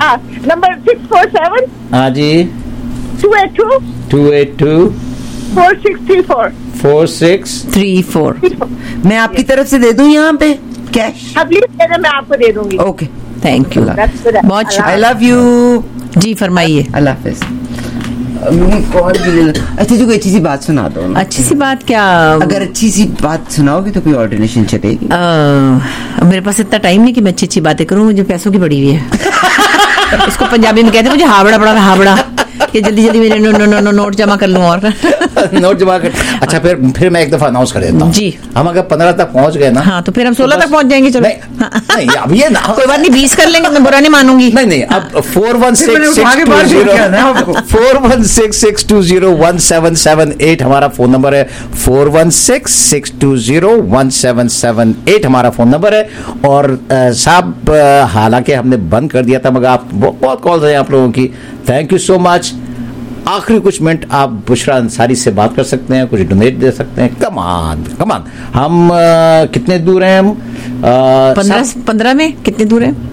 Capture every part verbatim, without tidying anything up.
हाँ, number six four seven हाँ जी two eight two two eight two four six three four four six three four मैं आपकी तरफ से दे दूं यहाँ पे कैश? हाँ प्लीज दे दे, मैं आपको दे दूंगी। Okay, thank you. बहुत शुक्रिया। I love you. जी फरमाइए। अल्लाह हाफिज। कॉल भी ले। अच्छा जी, कोई अच्छी सी बात सुना दो ना। अच्छी सी बात क्या? अगर अच्छी सी बात सुनाओगे तो कोई ऑर्डिनेशन चलेगी। आ, मेरे पास इतना टाइम नहीं कि मैं अच्छी अच्छी बातें करूं, मुझे पैसों की पड़ी हुई है। इसको पंजाबी में कहते हैं मुझे हावड़ा पड़ा हावड़ा, कि जल्दी जल्दी मेरे नो, नो, नो, नो, नोट जमा कर लूं। और नोट जमा कर। अच्छा फिर फिर मैं एक दफा अनाउंस कर देता हूँ जी। हम अगर पंद्रह तक पहुँच गए ना, हाँ तो फिर हम सोलह तक पहुँच जाएंगे। चलो नहीं, नहीं अब ये ना कोई बात नहीं, बीस कर लेंगे, मैं बुरा नहीं मानूंगी। नहीं नहीं अब four one six six two zero four one six six two zero one seven seven eight हमारा फोन नंबर है। Four one six six two zero one seven seven eight हमारा फोन नंबर है। और साहब हालांकि हमने बंद कर दिया था, मगर आप बहुत कॉल्स हैं आप लोगों की, थैंक यू सो मच। आखिरी कुछ मिनट आप बुशरा अंसारी से बात कर सकते हैं, कुछ डोनेट दे सकते हैं। कमान कमान हम आ, कितने दूर हैं? हम पंद्रह पंद्रह में कितने दूर हैं?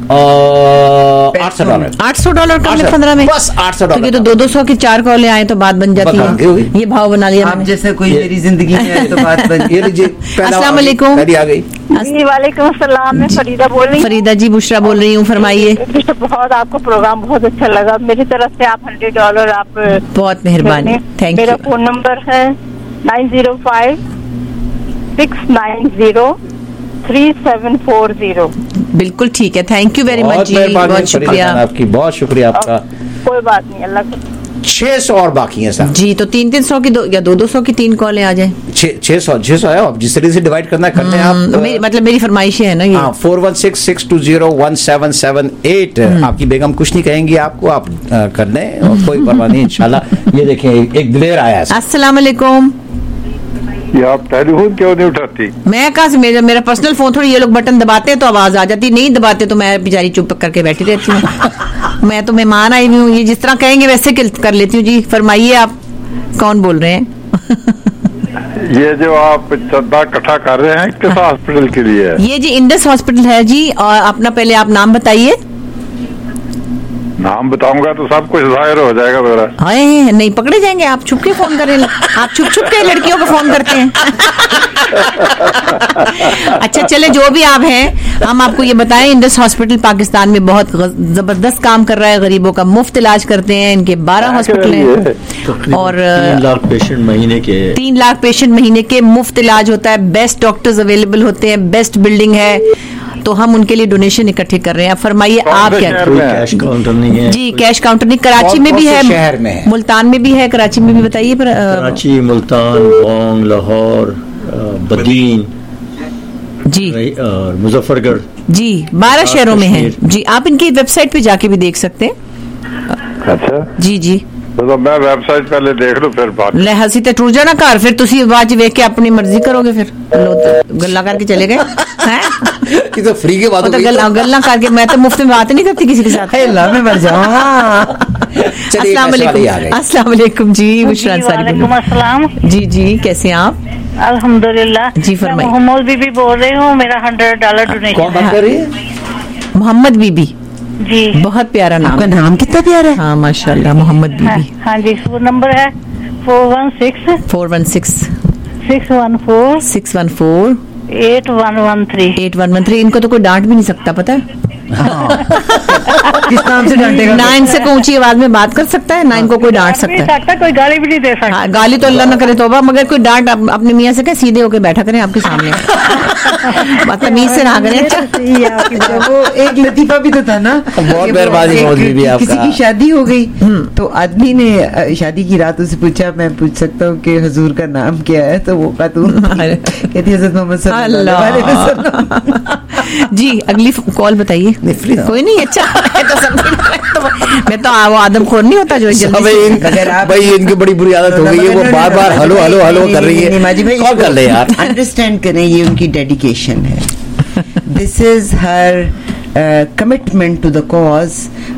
आठ सौ डॉलर आठ सौ डॉलर कर ले पंद्रह में, बस आठ सौ डॉलर। तो दो दो सौ की चार कॉलें आए तो बात बन जाती है। ये भाव बना लिया आप जैसे कोई मेरी जिंदगी में है तो बात बन गई। अस्सलाम वालेकुम। आ गई। वालेकुम अस्सलाम, मैं फरीदा बोल रही हूँ। फरीदा जी बुशरा बोल रही हूँ, फरमाइए। बहुत आपको प्रोग्राम बहुत अच्छा लगा, मेरी तरफ से आप हंड्रेड डॉलर आप बहुत मेहरबानी, थैंक यू। मेरा फोन नंबर है nine zero five six nine zero three seven four zero. बिल्कुल ठीक है, थैंक यू वेरी मच जी, बहुत शुक्रिया आपकी, बहुत शुक्रिया आपका। कोई बात नहीं, अल्लाह को। छह सौ और बाकी है सर जी, तो तीन तीन सौ की दो या दो दो सौ की तीन कॉलें आ जाए। छह सौ छह सौ है, अब जिस तरीके से डिवाइड करना करते हैं आप। मेरी, मतलब मेरी फरमाइश है ना ये। हाँ, four one six six two zero one seven seven eight. आपकी बेगम कुछ नहीं कहेंगी आपको, आप आ, कर लें और कोई परवाह नहीं इंशाल्लाह। ये देखें एक दिलेर आया है। अस्सलाम वालेकुम। ये आप टेलीफोन क्यों नहीं उठाती? मैं कहाँ से, मेरा मेरा पर्सनल फोन, थोड़ी ये लोग बटन दबाते हैं तो आवाज आ जाती, नहीं दबाते तो मैं बेचारी चुप करके बैठी रहती हूँ। मैं तो मेहमान आई हुई हूँ, ये जिस तरह कहेंगे वैसे कर लेती हूँ। जी फरमाइए, आप कौन बोल रहे हैं? ये जो आप चंदा इकट्ठा कर रहे हैं किस हॉस्पिटल के लिए? ये जी इंडस हॉस्पिटल है जी। और अपना पहले आप नाम बताइए। नाम बताऊंगा तो सब कुछ जाहिर हो जाएगा मेरा। हाय, नहीं पकड़े जाएंगे। आप छुप के फोन करें, आप छुप छुप के लड़कियों को फोन करते हैं। अच्छा चले, जो भी आप हैं, हम आपको ये बताएं, इंडस हॉस्पिटल पाकिस्तान में बहुत जबरदस्त काम कर रहा है, गरीबों का मुफ्त इलाज करते हैं। इनके बारह हॉस्पिटल हैं और तीन लाख पेशेंट महीने के तीन लाख पेशेंट महीने के मुफ्त इलाज होता है। बेस्ट डॉक्टर्स अवेलेबल होते हैं, बेस्ट बिल्डिंग है, तो हम उनके लिए डोनेशन इकट्ठे कर रहे हैं। फरमाइए आप क्या? कैश काउंटर नहीं है जी, कैश काउंटर नहीं। कराची में भी है, शहर में है, मुल्तान में भी है, कराची में भी बताइए। पर कराची, मुल्तान, बोंग, लाहौर, बदीन जी और मुजफ्फरगढ़ जी, बारह शहरों में है जी। आप इनकी वेबसाइट पे जाके भी देख सकते हैं। अच्छा जी जी, तो मैं वेबसाइट पहले देख लूं फिर बात। ले हसी ते टूट जाना घर, फिर तुसी बाज वेख के अपनी मर्जी करोगे, फिर लो गल्ला करके चले गए हैं। कि तो फ्री के बात तो गल्ला गल्ला करके, मैं तो मुफ्त में बात नहीं करती किसी के साथ। अल्लाह में मर जाऊं। अस्सलाम वालेकुम। अस्सलाम वालेकुम जी, बुशरा अंसारी। वालेकुम अस्सलाम। जी जी, कैसे हैं आप? अल्हम्दुलिल्लाह जी, फरमाइए। मोहम्मद बीबी बोल रही हूँ, मेरा हंड्रेड डॉलर डोनेशन। कौन बात कर रही है? मोहम्मद बीबी जी, बहुत प्यारा नाम। आपका नाम कितना प्यारा है। हाँ माशाल्लाह, मोहम्मद बीबी। हाँ जी, वो नंबर है four one six four one six six one four six one four eight one one three eight one one three. इनको तो कोई डांट भी नहीं सकता, पता है? किस नाम से डांटेगा? ना इनसे कोई ऊंची आवाज में बात कर सकता है, ना इनको कोई डांट सकता है। कोई गाली भी नहीं दे सकता। हाँ, गाली तो अल्लाह ना करे तौबा, मगर कोई डांट अप, अपने मियाँ से कहे सीधे होके बैठा करें आपके सामने। बदतमीज से ना करें। वो एक लतीफा भी तो था ना, बहुत मेहरबानी मोहम्मद बीबी आपका। किसी की शादी हो गई तो आदमी ने शादी की रात उसे पूछा, मैं पूछ सकता हूँ कि हुजूर का नाम क्या है? तो वो खातून कहती हज़रत मोहम्मद सल्लल्लाहु अलैहि वसल्लम। जी अगली कॉल बताइए। कोई नहीं, अच्छा है तो सब। तो मैं तो वो आदम खोर नहीं होता जो जल्दी। भाई इनकी बड़ी बुरी आदत हो गई है, वो बार बार हलो हलो हलो कर रही है। माजी भाई कॉल कर ले यार। अंडरस्टैंड करें, ये उनकी डेडिकेशन है। This is her commitment to the cause.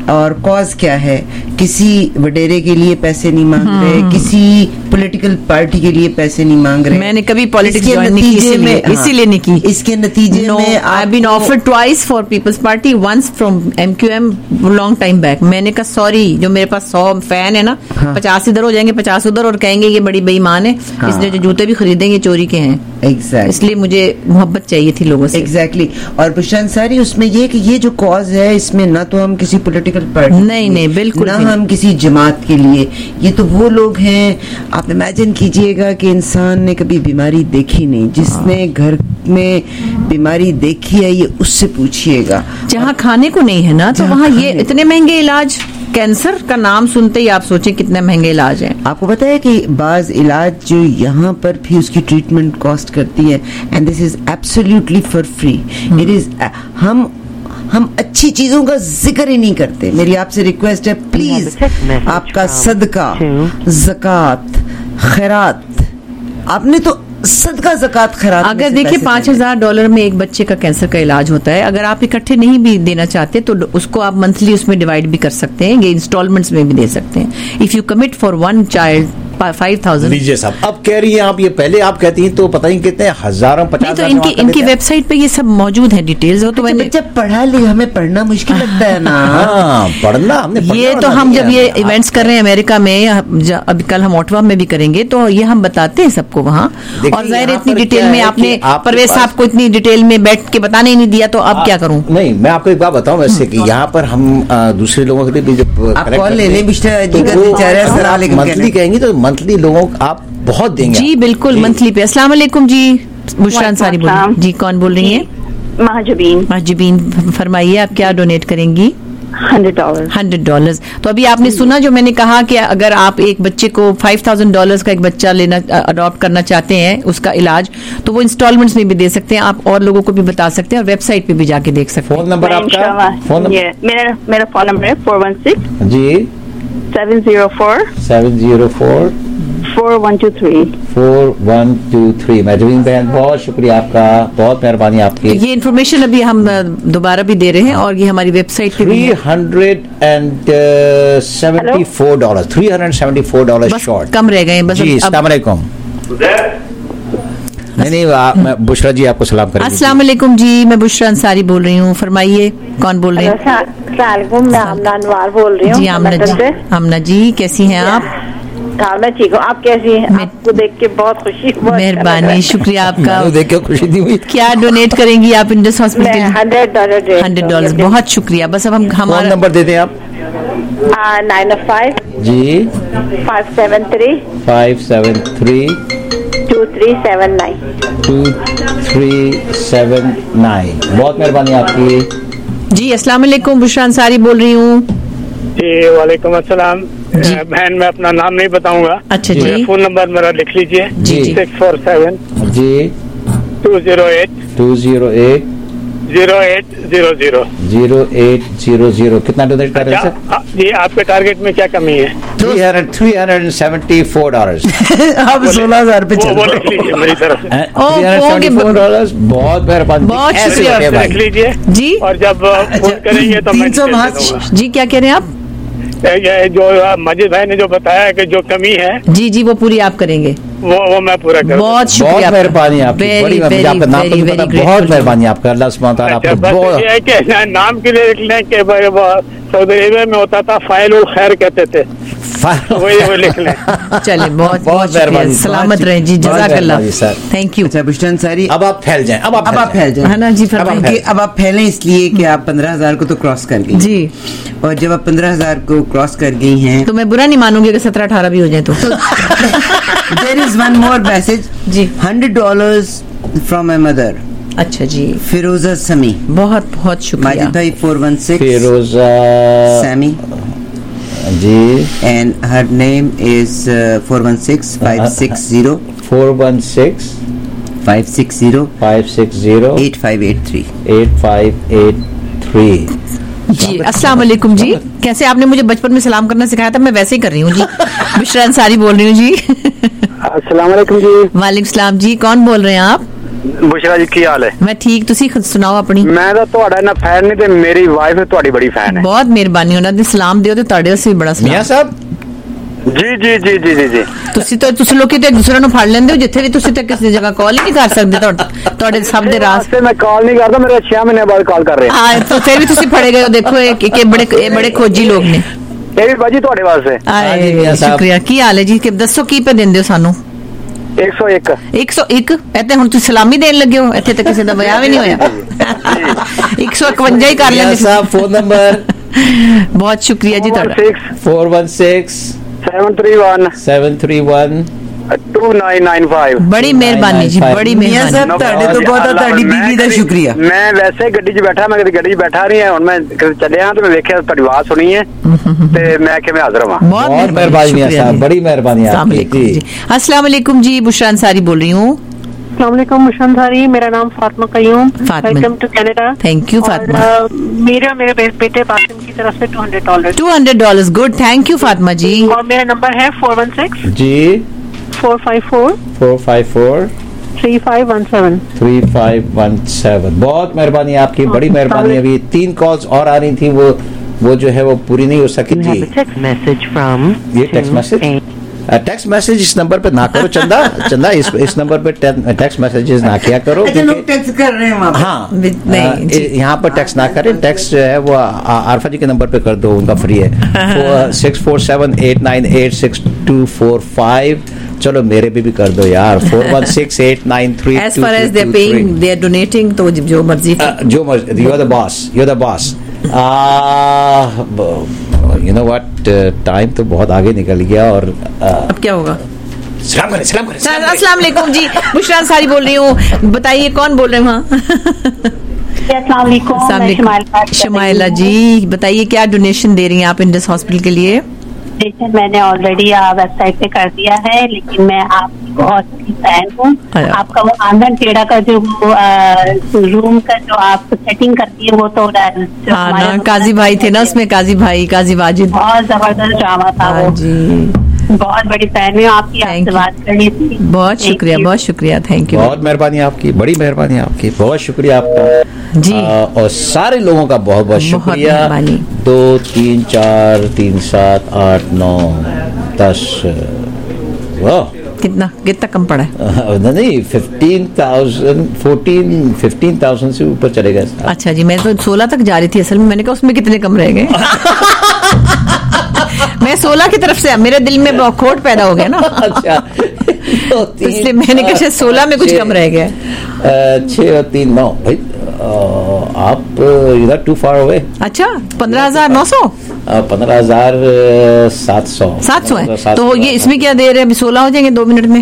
और कॉज क्या है, किसी वडेरे के लिए पैसे नहीं मांग रहे, किसी पॉलिटिकल पार्टी के लिए पैसे नहीं मांग रहे। मैंने कभी पॉलिटिक्स ज्वाइन नहीं की, इसीलिए इसीलिए नहीं की। इसके नतीजे no, में I been offered twice for Peoples Party, once from MQM long time back. मैंने कहा सॉरी, जो मेरे पास सौ फैन है ना, हाँ। पचास इधर हो जाएंगे, पचास उधर, और कहेंगे ये बड़ी बेईमान है, हाँ। इसलिए जो जूते भी खरीदेंगे चोरी के हैं। exactly. इसलिए मुझे मोहब्बत चाहिए थी लोगों से। Exactly exactly. और बुशरा अंसारी उसमें ये कि ये जो कॉज है, इसमें ना तो हम किसी पॉलिटिकल पार्टी, नहीं नहीं बिल्कुल ना हम किसी जमात के लिए, ये तो वो लोग हैं। आप इमेजिन कीजिएगा कि इंसान ने कभी बीमारी देखी नहीं, जिसने घर में बीमारी देखी है ये उससे पूछिएगा। जहाँ खाने को नहीं है ना, तो वहाँ ये इतने महंगे इलाज, कैंसर का नाम सुनते ही आप सोचें कितने महंगे इलाज हैं। आपको पता है कि बाज इलाज जो यहाँ पर भी उसकी ट्रीटमेंट कॉस्ट करती है, and this is absolutely for free. It is हम हम अच्छी चीजों का जिक्र ही नहीं करते। मेरी आपसे रिक्वेस्ट है, प्लीज आपका सदका, ज़कात, खैरात, आपने तो सदका ज़कात खैरात, अगर देखिए पांच हजार डॉलर में एक बच्चे का कैंसर का इलाज होता है। अगर आप इकट्ठे नहीं भी देना चाहते तो उसको आप मंथली उसमें डिवाइड भी कर सकते हैं, ये इंस्टॉलमेंट्स में भी दे सकते हैं। If you commit for one child five thousand. लीजिए साहब, अब कह रही हैं आप, ये पहले आप कहती हैं तो पता नहीं कितने हजारों पचास। तो इनकी इनकी वेबसाइट पे ये सब मौजूद है, डिटेल्स हो तो मैंने जब पढ़ा लिया, हमें पढ़ना मुश्किल लगता है ना। हाँ, पढ़ना हमने ये तो हम जब ये इवेंट्स कर रहे हैं अमेरिका में, अभी कल हम ऑटवा में भी करेंगे, तो ये हम बताते हैं सबको वहाँ। और जाहिर इतनी डिटेल में आपने परवेज साहब को इतनी डिटेल में बैठ के बताने ही नहीं दिया, तो अब क्या करूँ? नहीं, मैं आपको एक बात बताऊँ वैसे कि यहाँ पर हम दूसरे लोगों के लिए मंथली कहेंगे तो मंथली लोगों आप बहुत देंगे। जी बिल्कुल, मंथली पे। अस्सलाम वालेकुम जी, बुशरा अंसारी बोल रही जी, कौन बोल रही हैं? महजबीन। महजबीन, फरमाइए आप क्या डोनेट करेंगी? Hundred dollar. Hundred dollar. तो अभी आपने सुना जो मैंने कहा कि अगर आप एक बच्चे को फाइव थाउजेंड डॉलर का एक बच्चा लेना, अडॉप्ट करना चाहते हैं, उसका इलाज, तो वो इंस्टॉलमेंट्स में भी दे सकते हैं। आप और लोगों को भी बता सकते हैं और वेबसाइट पे भी जाके देख सकते हैं। फोन नंबर आपका? फोन नंबर मेरा मेरा फोन नंबर है फोर वन सिक्स जी seven zero four seven zero four four one two three four one two three. Mahjabeen बहन, बहुत शुक्रिया आपका, बहुत मेहरबानी आपकी। ये इन्फॉर्मेशन अभी हम दोबारा भी दे रहे हैं और ये हमारी वेबसाइट पे भी three hundred and seventy four dollar three hundred seventy four dollar short, कम रह गए बस। जी, अस्सलाम वालेकुम। नहीं नहीं, आप, मैं बुशरा जी आपको सलाम करेंगे। अस्सलाम वालेकुम जी, मैं बुशरा अंसारी बोल रही हूँ, फरमाइए कौन बोल रहे हैं? मैं आमना अनवार बोल रही हूँ। जी आमना जी, आमना जी कैसी हैं आप? हाँ मैं ठीक हूँ, आप कैसी हैं? आपको देख के बहुत खुशी। मेहरबानी, शुक्रिया आपका, देख के खुशी नहीं हुई। क्या डोनेट करेंगी आप Indus Hospital? Hundred dollar. Hundred dollar, बहुत शुक्रिया। बस अब हम हमारा नंबर दे दें आप। नाइन फाइव जी five seven three five seven three two three seven nine two three seven nine. बहुत मेहरबानी आपकी। जी अस्सलाम वालेकुम, बुशरा अंसारी बोल रही हूँ। जी वालेकुम अस्सलाम। बहन मैं अपना नाम नहीं बताऊंगा। अच्छा जी। फोन नंबर मेरा लिख लीजिए। जी सिक्स फोर सेवन जी two zero eight two zero eight zero eight zero zero zero eight zero zero. कितना डोनेट कर रहे हैं जी? आपके टारगेट में क्या कमी है? Three hundred three hundred and seventy four dollar. अब सोलह हजार पे वो लिख लीजिए मेरी तरफ से। Three hundred seventy four dollar. बहुत मेहरबानी, बहुत शुक्रिया, लिख लीजिए जी। और जब फोन करेंगे तो तीन सौ जी। क्या कह रहे हैं आप? ये जो मजिद भाई ने जो बताया कि जो कमी है, जी जी, वो पूरी आप करेंगे। वो वो मैं पूरा करूँ। बहुत शुक्रिया, मेहरबानी आपकी, बड़ी आपका नाम तो पता, बहुत मेहरबानी आपका। अल्लाह सुब्हान तआला आपको बहुत। ये है कि नाम के लिए लिख लें कि सऊदी अरेबिया में होता था फाइलुल खैर कहते थे, वही वो लिख लें। चलिए बहुत बहुत मेहरबानी, सलामत रहे जी, जज़ाकल्लाह, थैंक यू। अच्छा बुशरा अंसारी, अब आप फैल जाएं, अब आप अब आप फैल जाएं, है ना जी? फरमाइए। अब आप फैलें इसलिए कि आप पंद्रह हजार को तो क्रॉस कर गई जी, और जब आप पंद्रह हजार को क्रॉस कर गई हैं तो मैं बुरा नहीं मानूंगी अगर सत्रह अठारह भी हो जाए तो। There is one more message जी, hundred dollars from my mother. अच्छा जी, फिरोजा समी, बहुत बहुत शुक्रिया। माजिद भाई फोर वन सिक्स फिरोजा समी जी, and her name is four one six five six zero four one six five six zero five six zero eight five eight three eight five eight three। जी अस्सलाम वालेकुम जी, कैसे? आपने मुझे बचपन में सलाम करना सिखाया था, मैं वैसे ही कर रही हूँ जी। बुशरा अंसारी बोल रही हूँ जी। अस्सलाम वालेकुम जी। वालेकुम सलाम जी, कौन बोल रहे हैं आप? बुशरा जी की हाल है? मैं ठीक, तुसी खुद सुनाओ अपनी। मैं तो ਤੁਹਾਡਾ ਨਾ ਫੈਨ ਨਹੀਂ ਤੇ ਮੇਰੀ ਵਾਈਫ ਤੁਹਾਡੀ ਬੜੀ ਫੈਨ ਹੈ। ਬਹੁਤ ਮਿਹਰਬਾਨੀ, ਉਹਨਾਂ ਦੇ ਸਲਾਮ ਦਿਓ ਤੇ ਤੁਹਾਡੇ ਵਾਸਤੇ ਵੀ ਬੜਾ ਸਲਾਮ। ਮੀਆਂ ਸਾਹਿਬ ਜੀ ਜੀ ਜੀ ਜੀ ਜੀ ਜੀ ਤੁਸੀਂ ਤਾਂ ਤੁਸੀਂ ਲੋਕੀ ਤੇ ਇੱਕ ਦੂਸਰੇ ਨੂੰ ਫੜ ਲੈਂਦੇ ਹੋ, ਜਿੱਥੇ ਵੀ ਤੁਸੀਂ ਤਾਂ ਕਿਸੇ ਜਗ੍ਹਾ ਕਾਲ ਹੀ ਨਹੀਂ ਕਰ ਸਕਦੇ। ਤੁਹਾਡੇ ਸਭ ਦੇ ਰਾਸ ਤੇ ਮੈਂ ਕਾਲ ਨਹੀਂ ਕਰਦਾ, ਮੇਰੇ ਛੇ ਮਹੀਨੇ ਬਾਅਦ ਕਾਲ ਕਰ ਰਹੇ ਹਾਂ। ਹਾਂ ਤਾਂ ਫਿਰ ਵੀ ਤੁਸੀਂ ਫੜੇ ਗਏ ਹੋ। ਦੇਖੋ ਇਹ ਕਿ ਬੜੇ ਇਹ ਬੜੇ ਖੋਜੀ ਲੋਕ ਨੇ। ਇਹ ਵੀ ਬਾਜੀ ਤੁਹਾਡੇ ਵਾਸਤੇ। ਆਏ ਸ਼ੁਕਰੀਆ। ਕੀ ਹਾਲ ਹੈ ਜੀ? ਕਿ ਦੱਸੋ ਕੀ ਪੇ ਦਿੰਦੇ ਹੋ ਸਾਨੂੰ? ਇੱਕ ਸੌ ਇੱਕ ਇੱਕ ਸੌ ਇੱਕ ਇੱਥੇ ਹੁਣ ਤੁਸੀਂ ਸਲਾਮੀ ਦੇਣ ਲੱਗੇ ਹੋ? ਇੱਥੇ ਤਾਂ ਕਿਸੇ ਦਾ ਵਿਆਹ ਵੀ ਨਹੀਂ ਹੋਇਆ। ਇੱਕ ਸੌ ਇਕਵੰਜਾ ਹੀ ਕਰ ਲੈਂਦੇ ਸਾਹਿਬ। Phone number? ਬਹੁਤ ਸ਼ੁਕਰੀਆ ਜੀ ਤੁਹਾਡਾ। four one six seven three one seven three one two nine nine five। ਬੜੀ ਮਿਹਰਬਾਨੀ ਜੀ, ਬੜੀ ਮਿਹਰਬਾਨੀ ਸਾਹਿਬ, ਤੁਹਾਡੇ ਤੋਂ ਬਹੁਤ ਤੁਹਾਡੀ ਬੀਬੀ ਦਾ ਸ਼ੁਕਰੀਆ। ਮੈਂ ਵੈਸੇ ਗੱਡੀ 'ਚ ਬੈਠਾ, ਮੈਂ ਕਦੇ ਗੱਡੀ 'ਚ ਬੈਠਾ ਨਹੀਂ ਹੈ। ਹੁਣ ਮੈਂ ਚੱਲਿਆ ਤੇ ਮੈਂ ਵੇਖਿਆ ਤੁਹਾਡੀ ਆਵਾਜ਼ ਸੁਣੀ ਹੈ ਤੇ ਮੈਂ ਕਿ ਮੈਂ ਹਾਜ਼ਰ ਹਾਂ। बहुत मेहरबानी साहब, बड़ी मेहरबानी आपकी। अस्सलाम वालेकुम जी, बुशरा अंसारी बोल रही हूँ। अस्सलाम वालेकुम बुशरा अंसारी, मेरा नाम Fatima Qayyum. Welcome to Canada. Thank you Fatima. मेरे और मेरे बेटे बासिम की तरफ से two hundred dollar. Two hundred dollar good, thank you Fatima ji. और मेरा नंबर है फोर वन सिक्स जी four five four four five four three five one seven three five one seven. बहुत मेहरबानी आपकी, बड़ी मेहरबानी। अभी तीन कॉल्स और आ रही थी, वो वो जो है वो पूरी नहीं हो सकी थी। टेक्स्ट मैसेज फ्रॉम ये टेक्स्ट मैसेज टेक्स्ट मैसेज इस नंबर पे ना करो चंदा। चंदा इस इस नंबर पे टेक्स्ट मैसेजेस ना किया करो। लोग टेक्स्ट कर रहे हैं। हाँ, यहाँ पर टेक्स्ट ना करें। टेक्स्ट जो है वो आरफा जी के नंबर पे कर दो, उनका फ्री है। Six four seven eight nine eight six two four five. चलो मेरे भी भी कर दो यार। Four one six eight nine three. As far as they're paying, they're donating, तो जो मर्जी जो मर्जी। You're the boss. You're the boss. You know what, time तो बहुत आगे निकल गया और uh, अब क्या होगा? सलाम करें, सलाम करें, सलाम करें। अस्सलाम वालेकुम जी, बुशरा अंसारी बोल रही हूँ। बताइए कौन बोल रहे हैं वहाँ? अस्सलाम वालेकुम। शमाइला जी, बताइए क्या डोनेशन दे रही हैं आप इंडस हॉस्पिटल के लिए? मैंने ऑलरेडी वेबसाइट पे कर दिया है, लेकिन मैं आपकी बहुत बड़ी फैन हूँ। आपका वो आंगन टेढ़ा का जो रूम का जो आप सेटिंग करती है वो तो हाँ ना, काजी भाई थे ना उसमें, काजी भाई, काजी वाजिद, बहुत जबरदस्त ड्रामा था वो जी। बहुत बड़ी फैन हूँ आपकी, आपसे बात करनी थी। बहुत शुक्रिया, बहुत शुक्रिया, थैंक यू। बहुत मेहरबानी आपकी, बड़ी मेहरबानी आपकी, बहुत शुक्रिया आपका जी। आ, और सारे लोगों का बहुत बहुत शुक्रिया। दो तीन चार तीन सात आठ नौ दस, वाह कितना कितना कम पड़ा है? नहीं, fifteen thousand fourteen fifteen thousand से ऊपर चले गए। अच्छा जी, मैं तो सोलह तक जा रही थी असल में, मैंने कहा उसमें कितने कम रह गए। मैं सोलह की तरफ से, मेरे दिल में खोट पैदा हो गया ना। अच्छा, तो इसलिए मैंने कहा सोलह में कुछ कम रह गया। छह और तीन नौ। भाई आप इधर टू फार हुए। अच्छा, पंद्रह हजार नौ सौ पंद्रह हजार सात सौ सात सौ है। तो ये इसमें क्या दे रहे हैं? अभी सोलह हो जाएंगे दो मिनट में।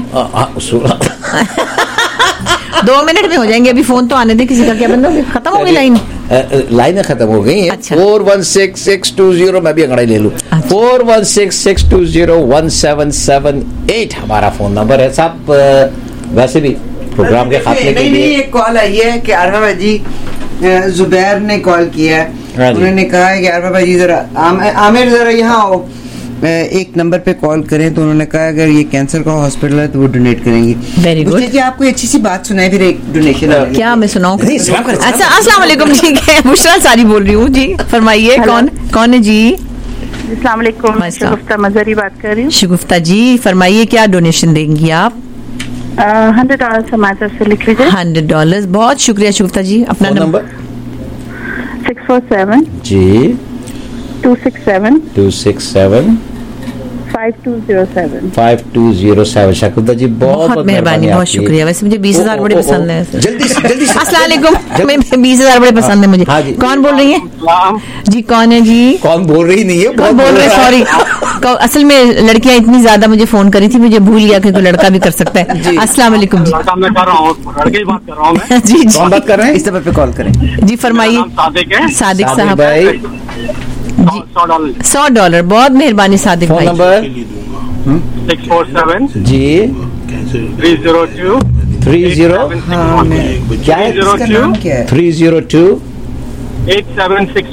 दो मिनट में हो जाएंगे। अभी फोन तो आने दे किसी का। क्या बंदा खत्म हो गई लाइन? लाइनें खत्म हो गई हैं। Four one six six two zero, मैं भी अंगड़ाई ले लूं। Four one six six two zero one seven seven eight हमारा फोन नंबर है साहब। वैसे भी प्रोग्राम के खात्मे के लिए एक कॉल आई है कि आरफा भाई जी, जुबैर ने कॉल किया है। उन्होंने कहा है कि आरफा भाई जी जरा आमिर जरा यहाँ आओ, एक नंबर पे कॉल करें। तो उन्होंने कहा अगर ये कैंसर का हॉस्पिटल है तो वो डोनेट करेंगी। वेरी गुड जी। आपको अच्छी सी बात सुनाए, फिर एक डोनेशन। क्या मैं सुनाऊं? अच्छा, अस्सलाम वालेकुम जी, बुशरा अंसारी बोल रही हूँ जी, फरमाइए कौन कौन है जी? अस्सलाम वालेकुम, शगुफ्ता मजहरी बात कर रही हूँ। शगुफ्ता जी, फरमाइए क्या डोनेशन देंगी आप? हंड्रेड डॉलर हमारे तरफ से लिख लीजिए। हंड्रेड डॉलर, बहुत शुक्रिया शगुफ्ता जी। अपना नंबर? सिक्स फोर सेवन जी two six seven two six seven five two zero seven five two zero seven. शकुदा जी बहुत बहुत मेहरबानी, बहुत शुक्रिया। वैसे मुझे बीस हजार बड़े पसंद है। जल्दी से जल्दी से। अस्सलाम वालेकुम, मैं बीस हजार बड़े पसंद है मुझे। हाँ जी। कौन बोल रही है जी? कौन है जी? कौन बोल रही नहीं है, कौन बोल रहे? सॉरी, असल में लड़कियां इतनी ज्यादा मुझे फोन करी थी, मुझे भूल गया कि कोई लड़का भी कर सकता है। अस्सलाम वालेकुम जी। मैं कर रहा हूँ, लड़के की बात कर रहा हूँ मैं। जी जी, कौन बात कर रहे हैं? इस नंबर पे कॉल करें जी, फरमाइए। सादिक साहब भाई, सौ डॉलर सौ डॉलर बहुत मेहरबानी सादिक भाई। Phone number six four seven जी three zero two three zero क्या है, इसका नाम क्या है? Three zero two eight seven six one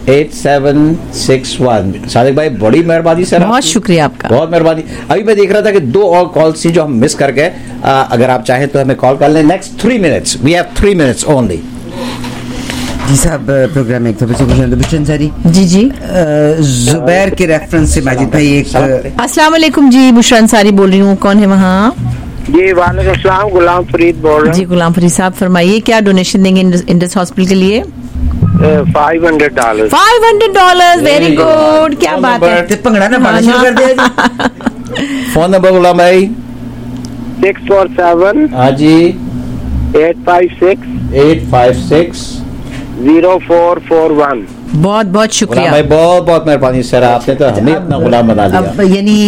eight seven six one. Sadiq भाई बड़ी मेहरबानी सर, बहुत शुक्रिया आपका, बहुत मेहरबानी। अभी मैं देख रहा था कि दो और कॉल्स थी जो हम मिस कर गए। अगर आप चाहें तो हमें कॉल कर लें। Next three minutes, we have three minutes only. जी साहब, प्रोग्राम एक बुशन सारी जी जी जुबैर के रेफरेंस से माजिद भाई एक अस्सलाम वालेकुम जी, बुशरा अंसारी बोल रही हूँ। कौन है वहाँ? जी वालेकुम अस्सलाम, गुलाम फरीद बोल रहा हूँ। जी गुलाम फरीद साहब फरमाइए, क्या डोनेशन देंगे इंडस हॉस्पिटल के लिए? Five hundred dollar. Five hundred dollar, very good, क्या बात है। पंगड़ा ना पाना शुरू कर दिया। फोन नंबर गुलाम भाई? सिक्स फोर सेवन हाँ जी eight five six eight five six zero four four one. बहुत बहुत शुक्रिया भाई, बहुत बहुत मेहरबानी सर, आपने तो हमें अपना गुलाम बना दिया।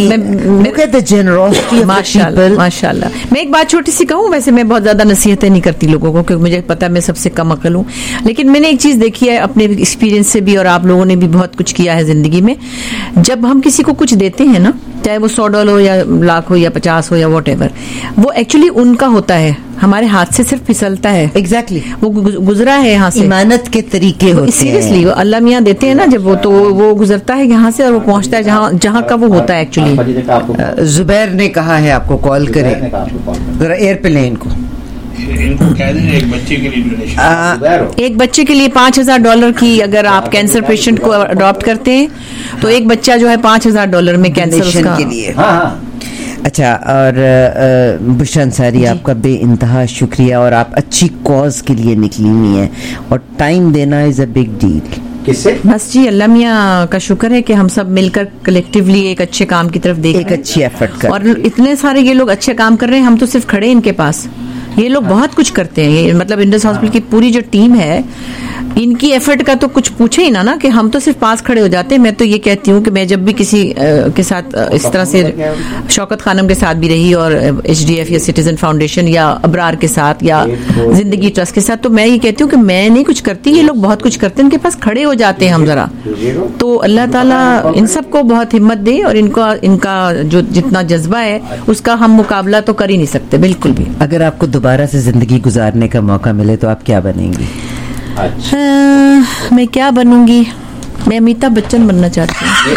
यानी माशाल्लाह माशाल्लाह। मैं एक बात छोटी सी कहूँ, वैसे मैं बहुत ज्यादा नसीहतें नहीं करती लोगों को क्योंकि मुझे पता है मैं सबसे कम अकल हूँ, लेकिन मैंने एक चीज देखी है अपने एक्सपीरियंस से भी, और आप लोगों ने भी बहुत कुछ किया है जिंदगी में। जब हम किसी को कुछ देते हैं ना, चाहे वो सौ डॉलर हो या लाख हो या पचास हो या वॉट एवर, वो एक्चुअली उनका होता है, हमारे हाथ से सिर्फ फिसलता है। Exactly exactly. वो गुजरा है यहाँ से, इमानत के तरीके होते हैं। सीरियसली वो अल्लाह मियाँ देते हैं ना जब वो, तो वो गुजरता है यहाँ से और वो पहुँचता है जहाँ जहाँ का वो होता है एक्चुअली। जुबैर ने कहा है आपको कॉल करें, जरा एयर पे लें इनको। इनको कह दें एक बच्चे के लिए डोनेशन, एक बच्चे के लिए पाँच हजार डॉलर की, अगर आप कैंसर पेशेंट को अडॉप्ट करते हैं तो एक बच्चा जो है पाँच हजार डॉलर में कैंसर उसका के लिए। अच्छा, और बुशरा अंसारी आपका बे इंतहा शुक्रिया, और आप अच्छी कॉज के लिए निकली हुई हैं और टाइम देना इज अ बिग डील। किससे? बस जी अल्लाह मियाँ का शुक्र है कि हम सब मिलकर कलेक्टिवली एक अच्छे काम की तरफ देख एक अच्छी एफर्ट कर, और इतने सारे ये लोग अच्छे काम कर रहे हैं, हम तो सिर्फ खड़े इनके पास। ये लोग बहुत कुछ करते हैं, ये मतलब इंडस हॉस्पिटल की पूरी जो टीम है, इनकी एफर्ट का तो कुछ पूछे ही ना ना कि हम तो सिर्फ पास खड़े हो जाते हैं। मैं तो ये कहती हूँ कि मैं जब भी किसी आ, के साथ आ, इस तरह से शौकत खानम के साथ भी रही, और एच डी एफ या सिटीजन फाउंडेशन या अबरार के साथ या जिंदगी ट्रस्ट के साथ, तो मैं ये कहती हूँ कि मैं नहीं कुछ करती, ये लोग बहुत कुछ करते हैं, इनके पास खड़े हो जाते हैं हम जरा। तो अल्लाह ताला इन सबको बहुत हिम्मत दे, और इनका इनका जो जितना जज्बा है उसका हम मुकाबला तो कर ही नहीं सकते बिल्कुल भी। अगर आपको दोबारा से जिंदगी गुजारने का मौका मिले तो आप क्या बनेंगी? अच्छा। आ, मैं क्या बनूंगी? मैं अमिताभ बच्चन बनना चाहती हूँ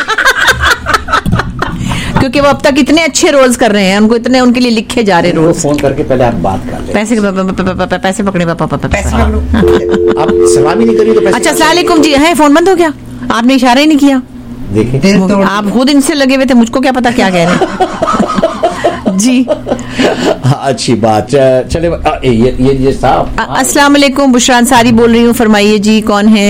क्योंकि वो अब तक इतने अच्छे रोल्स कर रहे हैं, उनको इतने उनके लिए लिखे जा रहे रोल्स। फोन करके पहले आप बात कर लें। पैसे पैसे पकड़े पापा, पैसे आप सलामी नहीं करी तो पैसे। अच्छा अस्सलाम वालेकुम जी, है फोन बंद हो गया? आपने इशारा ही नहीं किया। देखिए आप खुद इनसे लगे हुए थे, मुझको क्या पता क्या कह रहे हैं। जी अच्छी बात। चले ये ये ये साहब। अस्सलाम वालेकुम, बुशरा अंसारी बोल रही हूँ, फरमाइए जी कौन है?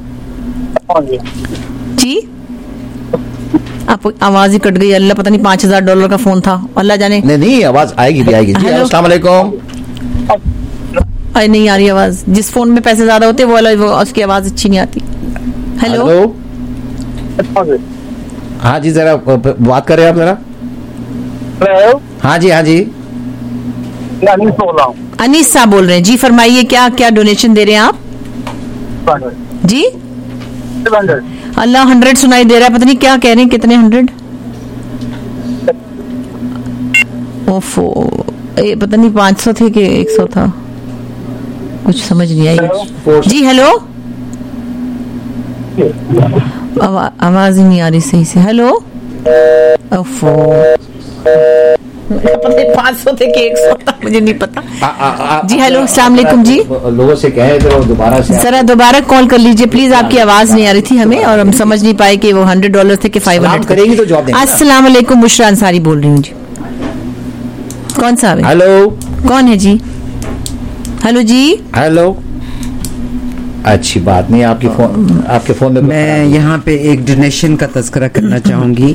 जी आप आवाज ही कट गई, अल्लाह पता नहीं पाँच हजार डॉलर का फोन था, अल्लाह जाने। नहीं नहीं आवाज आएगी भी आएगी। जी अस्सलाम वालेकुम। अरे नहीं आ रही आवाज, जिस फोन में पैसे ज्यादा होते वो वाला, उसकी आवाज अच्छी नहीं आती। हेलो हाँ जी, जरा बात करें आप जरा। हेलो हाँ जी हाँ जी, अनीस बोल रहा हूँ। अनीस साहब बोल रहे हैं जी, फरमाइए क्या क्या डोनेशन दे रहे हैं आप? जी अल्लाह हंड्रेड सुनाई दे रहा है, पता नहीं क्या कह रहे हैं, कितने हंड्रेड? ओफो, ए, पता नहीं पाँच सौ थे कि एक सौ था, कुछ समझ नहीं आई। जी हेलो, आवा, आवाज ही नहीं आ रही सही से। हेलो ओफो, पाँच सौ थे कि एक सौ था, मुझे नहीं पता। आ, आ, आ, जी हेलो अस्सलाम वालेकुम जी, लोगों से कहे तो दोबारा से जरा दोबारा कॉल कर लीजिए प्लीज, आपकी आवाज नहीं आ रही थी हमें और हम समझ नहीं पाए कि वो हंड्रेड डॉलर थे कि फाइव हंड्रेड करेंगी तो जवाब देंगे। अस्सलाम वालेकुम, बुशरा अंसारी बोल रही हूँ जी। कौन सा है? हेलो कौन है जी? हेलो जी हेलो। अच्छी बात नहीं, आपकी फोन आपके फोन में मैं यहाँ पे एक डोनेशन का तज़किरा करना चाहूँगी।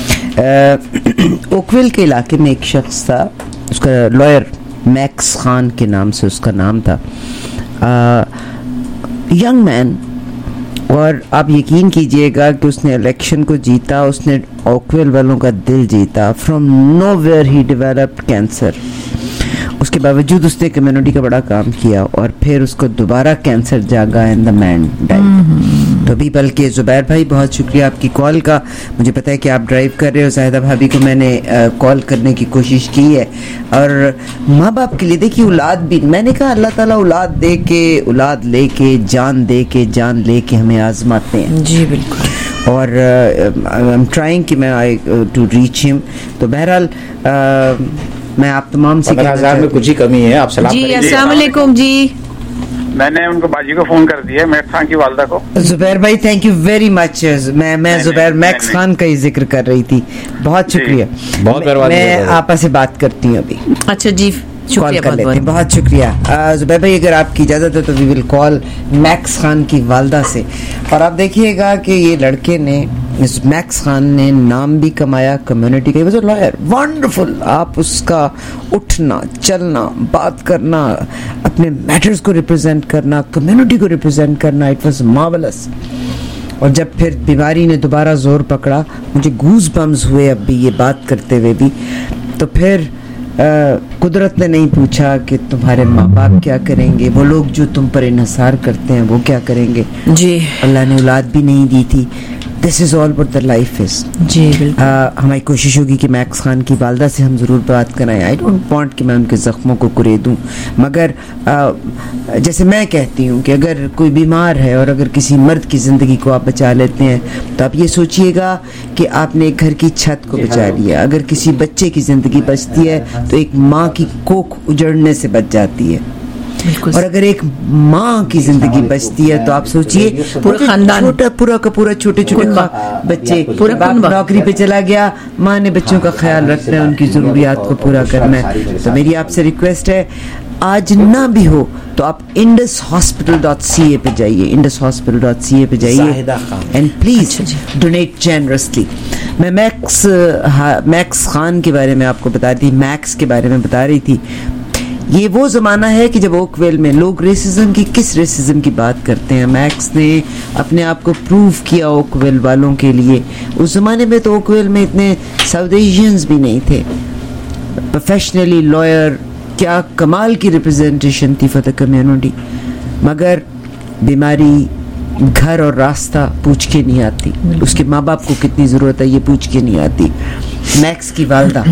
ओकविल के इलाके में एक शख्स था, उसका लॉयर मैक्स खान के नाम से उसका नाम था, यंग मैन, और आप यकीन कीजिएगा कि उसने इलेक्शन को जीता, उसने ओकविल वालों का दिल जीता। फ्रॉम नोवेयर ही डेवलप्ड कैंसर, उसके बावजूद उसने कम्युनिटी का बड़ा काम किया और फिर उसको दोबारा कैंसर जागा एंड द मैन डाइड। तो अभी बल्कि जुबैर भाई बहुत शुक्रिया आपकी कॉल का। मुझे पता है कि आप ड्राइव कर रहे हो। ज़ाहिदा भाभी को मैंने कॉल करने की कोशिश की है। और माँ बाप के लिए देखिए औलाद भी, मैंने कहा अल्लाह ताला औलाद दे के औलाद ले के जान दे के जान ले के हमें आजमाते हैं। जी बिल्कुल। और आई एम ट्राइंग कि मैं आई टू रीच हिम। तो बहरहाल मैं आप तमाम से पंद्रह हजार में कुछ ही कमी है। आप सलाम जी, अस्सलाम वालेकुम जी। मैंने उनको बाजी को फोन कर दिया, मैक्स खान की वालदा को। जुबैर भाई थैंक यू वेरी मच। मैं मैं जुबैर मैक्स खान का ही जिक्र कर रही थी। बहुत शुक्रिया। बहुत मेहरबानी। मैं आपस से बात करती हूँ अभी। अच्छा जी, कॉल कर लेते हैं। बहुत शुक्रिया जुबैर भाई। अगर आपकी इजाजत है तो we will call Max Khan की वालदा से। और आप देखिएगा कि ये लड़के ने, इस मैक्स खान ने नाम भी कमाया कम्युनिटी का। Lawyer wonderful. आप उसका उठना चलना बात करना, अपने मैटर्स को रिप्रेजेंट करना, कम्युनिटी को रिप्रेजेंट करना, इट वाज मार्वेलस। और जब फिर बीमारी ने दोबारा जोर पकड़ा, मुझे गूज बम्स हुए अब भी ये बात करते हुए भी। तो फिर आ, कुदरत ने नहीं पूछा कि तुम्हारे माँ बाप क्या करेंगे, वो लोग जो तुम पर इन्हिसार करते हैं वो क्या करेंगे। जी अल्लाह ने औलाद भी नहीं दी थी। This is all what the life is. जी बिल्कुल। हमारी कोशिश होगी कि मैक्स खान की वालदा से हम ज़रूर बात कराएं। आई डोंट वांट कि मैं उनके ज़ख्मों को कुरेदूं, मगर आ, जैसे मैं कहती हूँ कि अगर कोई बीमार है और अगर किसी मर्द की ज़िंदगी को आप बचा लेते हैं तो आप ये सोचिएगा कि आपने एक घर की छत को बचा लिया। अगर किसी बच्चे की ज़िंदगी बचती है तो एक माँ की कोख उजड़ने से बच जाती है। और अगर एक माँ की जिंदगी बचती है तो आप सोचिए पूरा खानदान, छोटा पूरा का पूरा छोटे छोटे बच्चे, पूरा बाप नौकरी पे चला गया, माँ ने बच्चों का ख्याल रखना है, उनकी जरूरियात को पूरा करना है। तो मेरी आपसे रिक्वेस्ट है, आज ना भी हो तो आप Indus Hospital dot C A पे जाइए, Indus Hospital dot C A पे जाइए एंड प्लीज डोनेट जेनरसली। मैं मैक्स मैक्स खान के बारे में आपको बता रही थी, मैक्स के बारे में बता रही थी। ये वो ज़माना है कि जब ओकवेल में लोग रेसिज्म की किस रेसिज्म की बात करते हैं। मैक्स ने अपने आप को प्रूव किया ओकवेल वालों के लिए। उस ज़माने में तो ओकवेल में इतने साउथ एशियंस भी नहीं थे। प्रोफेशनली लॉयर, क्या कमाल की रिप्रेजेंटेशन थी फॉर द कम्युनिटी। मगर बीमारी घर और रास्ता पूछ के नहीं आती, उसके माँ बाप को कितनी ज़रूरत है ये पूछ के नहीं आती। मैक्स की वालदा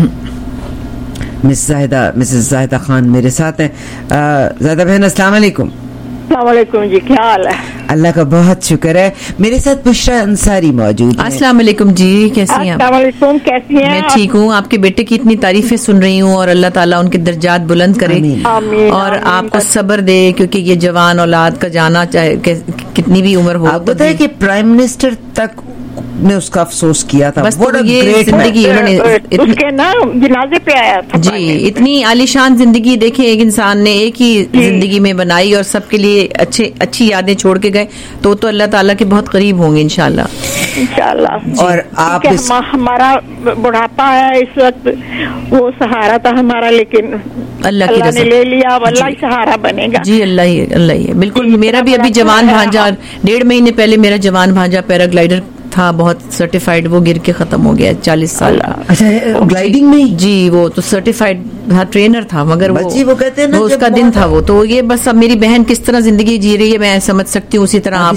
मिस ज़ाहिदा, मिसेस ज़ाहिदा खान मेरे साथ हैं। ज़ाहिदा बहन अस्सलाम वालेकुम। अस्सलाम वालेकुम जी, क्या हाल है? अल्लाह का बहुत शुक्र है। मेरे साथ बुशरा अंसारी मौजूद हैं। अस्सलाम वालेकुम जी, कैसी हैं आप? अस्सलाम वालेकुम, कैसी हैं? मैं ठीक हूँ। आपके बेटे की इतनी तारीफें सुन रही हूँ और अल्लाह ताला उनके दर्जात बुलंद करे आमीन, और आमीन, आपको सब्र दे, क्योंकि ये जवान औलाद का जाना चाहे कितनी भी उम्र हो। आप पता है कि प्राइम मिनिस्टर तक ने उसका अफसोस किया था। बस तो ये जिंदगी उन्होंने उसके ना जनाजे पे आया था जी। इतनी आलीशान जिंदगी देखे एक इंसान ने एक ही जिंदगी में बनाई और सबके लिए अच्छे अच्छी यादें छोड़ के गए, तो तो अल्लाह ताला के बहुत करीब होंगे इंशाल्लाह इंशाल्लाह। और आप इस... हम, हमारा बुढ़ापा है इस वक्त, वो सहारा था हमारा, लेकिन अल्लाह की ने ले लिया। अल्लाह ही सहारा बनेगा जी। अल्लाह ही अल्लाह ही बिल्कुल। मेरा भी अभी जवान भांजा, डेढ़ महीने पहले मेरा जवान भांजा पैराग्लाइडर था, बहुत सर्टिफाइड, वो गिर के खत्म हो गया, चालीस साल। अच्छा, ग्लाइडिंग में? जी, वो तो सर्टिफाइड था, ट्रेनर था, मगर वो, वो कहते हैं ना, वो उसका दिन था वो। तो ये बस अब मेरी बहन किस तरह जिंदगी जी रही है मैं समझ सकती हूँ, उसी तरह आप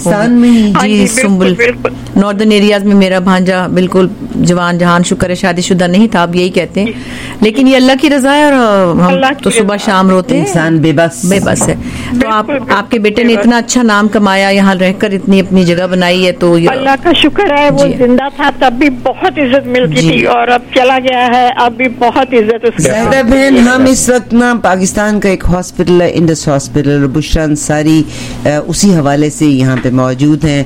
जी। सुंबल नॉर्दर्न एरियाज में मेरा भांजा बिल्कुल जवान जहान, शुक्र है शादीशुदा नहीं था, अब यही कहते हैं। लेकिन ये अल्लाह की रजा है और हम तो सुबह शाम रोते हैं, इंसान बेबस बेबस है। तो आप आपके बेटे ने इतना अच्छा नाम कमाया, यहाँ रहकर इतनी अपनी जगह बनाई है, तो अल्लाह का शुक्र है। वो जिंदा था तब भी बहुत इज्जत मिलती थी और अब चला गया है, अब भी बहुत इज्जत उसकी। बहन, हम इस वक्त ना पाकिस्तान का एक हॉस्पिटल है इंडस हॉस्पिटल, बुशरा अंसारी उसी हवाले से यहाँ पे मौजूद हैं।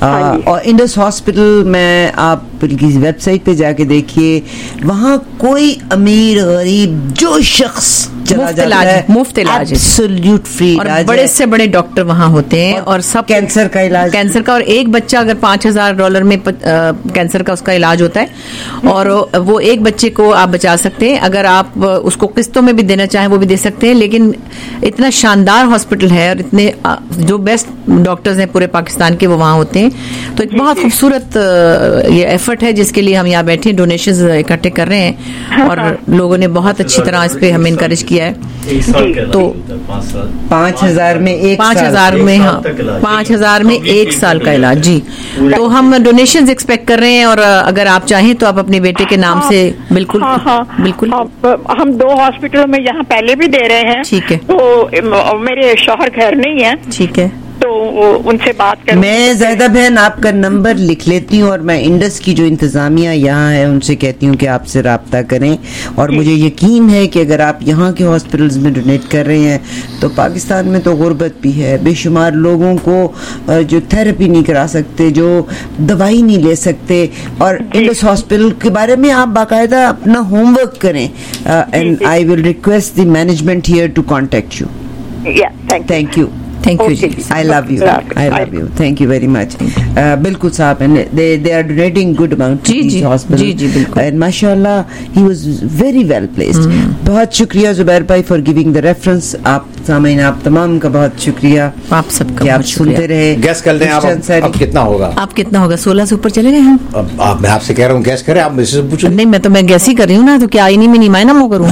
और इंडस हॉस्पिटल में आप किसी वेबसाइट पे जाके देखिए, वहाँ कोई अमीर गरीब जो शख्स चला जाता है मुफ्त इलाज, एब्सोल्यूट फ्री और बड़े से बड़े डॉक्टर वहाँ होते हैं और सब कैंसर का इलाज, कैंसर का। और एक बच्चा अगर पांच हजार डॉलर में कैंसर का उसका इलाज होता है और वो एक बच्चे को आप बचा सकते हैं। अगर आप उसको किस्तों में भी देना चाहें वो भी दे सकते हैं। लेकिन इतना शानदार हॉस्पिटल है और इतने जो बेस्ट डॉक्टर्स हैं पूरे पाकिस्तान के वो वहाँ होते हैं। तो एक बहुत खूबसूरत ये एफर्ट है जिसके लिए हम यहाँ बैठे डोनेशंस इकट्ठे कर रहे हैं और लोगों ने बहुत अच्छी तरह इस पे हमें इनकरेज किया किया है, तो पाँच हजार में एक पाँच हजार में हाँ पाँच हजार में एक साल का इलाज जी। तो हम डोनेशंस एक्सपेक्ट कर रहे हैं, और अगर आप चाहें तो आप अपने बेटे के नाम से बिल्कुल हाँ, हाँ, बिल्कुल हाँ, हम दो हॉस्पिटलों में यहाँ पहले भी दे रहे हैं। ठीक है। तो मेरे शौहर घर नहीं है। ठीक है, तो उनसे बात कर। मैं ज़ाहिदा बहन आपका नंबर लिख लेती हूँ, और मैं इंडस की जो इंतजामिया यहाँ है उनसे कहती हूँ कि आपसे राब्ता करें। और मुझे यकीन है कि अगर आप यहाँ के हॉस्पिटल्स में डोनेट कर रहे हैं तो पाकिस्तान में तो गुर्बत भी है, बेशुमार लोगों को जो थेरेपी नहीं करा सकते, जो दवाई नहीं ले सकते, और इंडस हॉस्पिटल के बारे में आप बाकायदा अपना होमवर्क करें। And I will request the management here to contact you. Thank you. Thank you. Okay. I love you. I love you. Thank you very much. Uh, बिल्कुल साहब, and they they are donating good amount to these hospitals. जी जी बिल्कुल. And माशाल्लाह he was very well placed. बहुत शुक्रिया जुबैर भाई for giving the reference. आप सामईन आप तमाम का बहुत शुक्रिया। आप सबका कि आप सुनते रहे। गैस कर लें आप, अब कितना होगा? आप कितना होगा? सोलह से ऊपर चले गए हैं। अब आप, मैं आपसे कह रहा हूँ गैस करें, आप मुझसे पूछो। नहीं, मैं तो मैं गैस ही कर रही हूँ ना, तो क्या आईनी में नहीं मायना मो करूँ।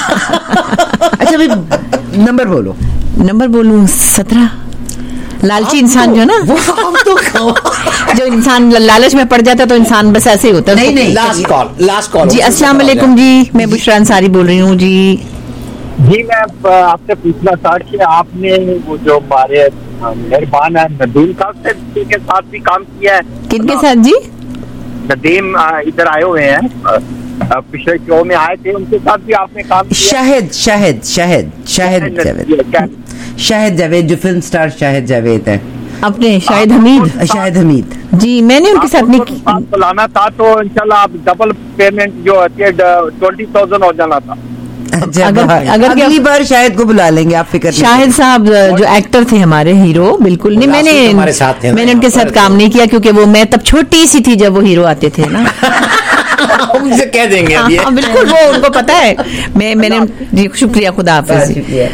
अच्छा भाई नंबर बोलो। नंबर बोलूं? सत्रह। लालची इंसान जो है ना, हम तो जो इंसान लालच में पड़ जाता है तो इंसान बस ऐसे ही होता है। नहीं नहीं, लास्ट कॉल लास्ट कॉल जी। अस्सलाम वालेकुम जी, मैं बुशरा अंसारी बोल रही हूँ जी। जी मैं आपसे पूछना था कि आपने वो जो हमारे मेहरबान है नदीम साहब से के साथ भी काम किया है। किनके साथ जी? नदीम इधर आए हुए हैं, पिछले शो में आए थे, उनके साथ भी आपने काम किया? शाहिद शाहिद शाहिद शाहिद जावेद शाहिद जावेद जो फिल्म स्टार शाहिद जावेद है अपने। शाहिद हमीद शाहिद हमीद जी, मैंने उनके साथ नहीं बुलाना था, तो इंशाल्लाह आप डबल पेमेंट जो होती है ट्वेंटी थाउजेंड हो जाना था। अगर अगर अगली बार शाहिद को बुला लेंगे, आप फिक्र। शाहिद साहब जो एक्टर थे हमारे हीरो, बिल्कुल नहीं, मैंने मैंने उनके साथ काम नहीं किया क्योंकि वो मैं तब छोटी सी थी जब वो हीरो आते थे ना। उनसे कह देंगे अभी। हाँ, बिल्कुल, वो उनको पता है। मैं मैंने जी शुक्रिया, खुदा हाफिज़।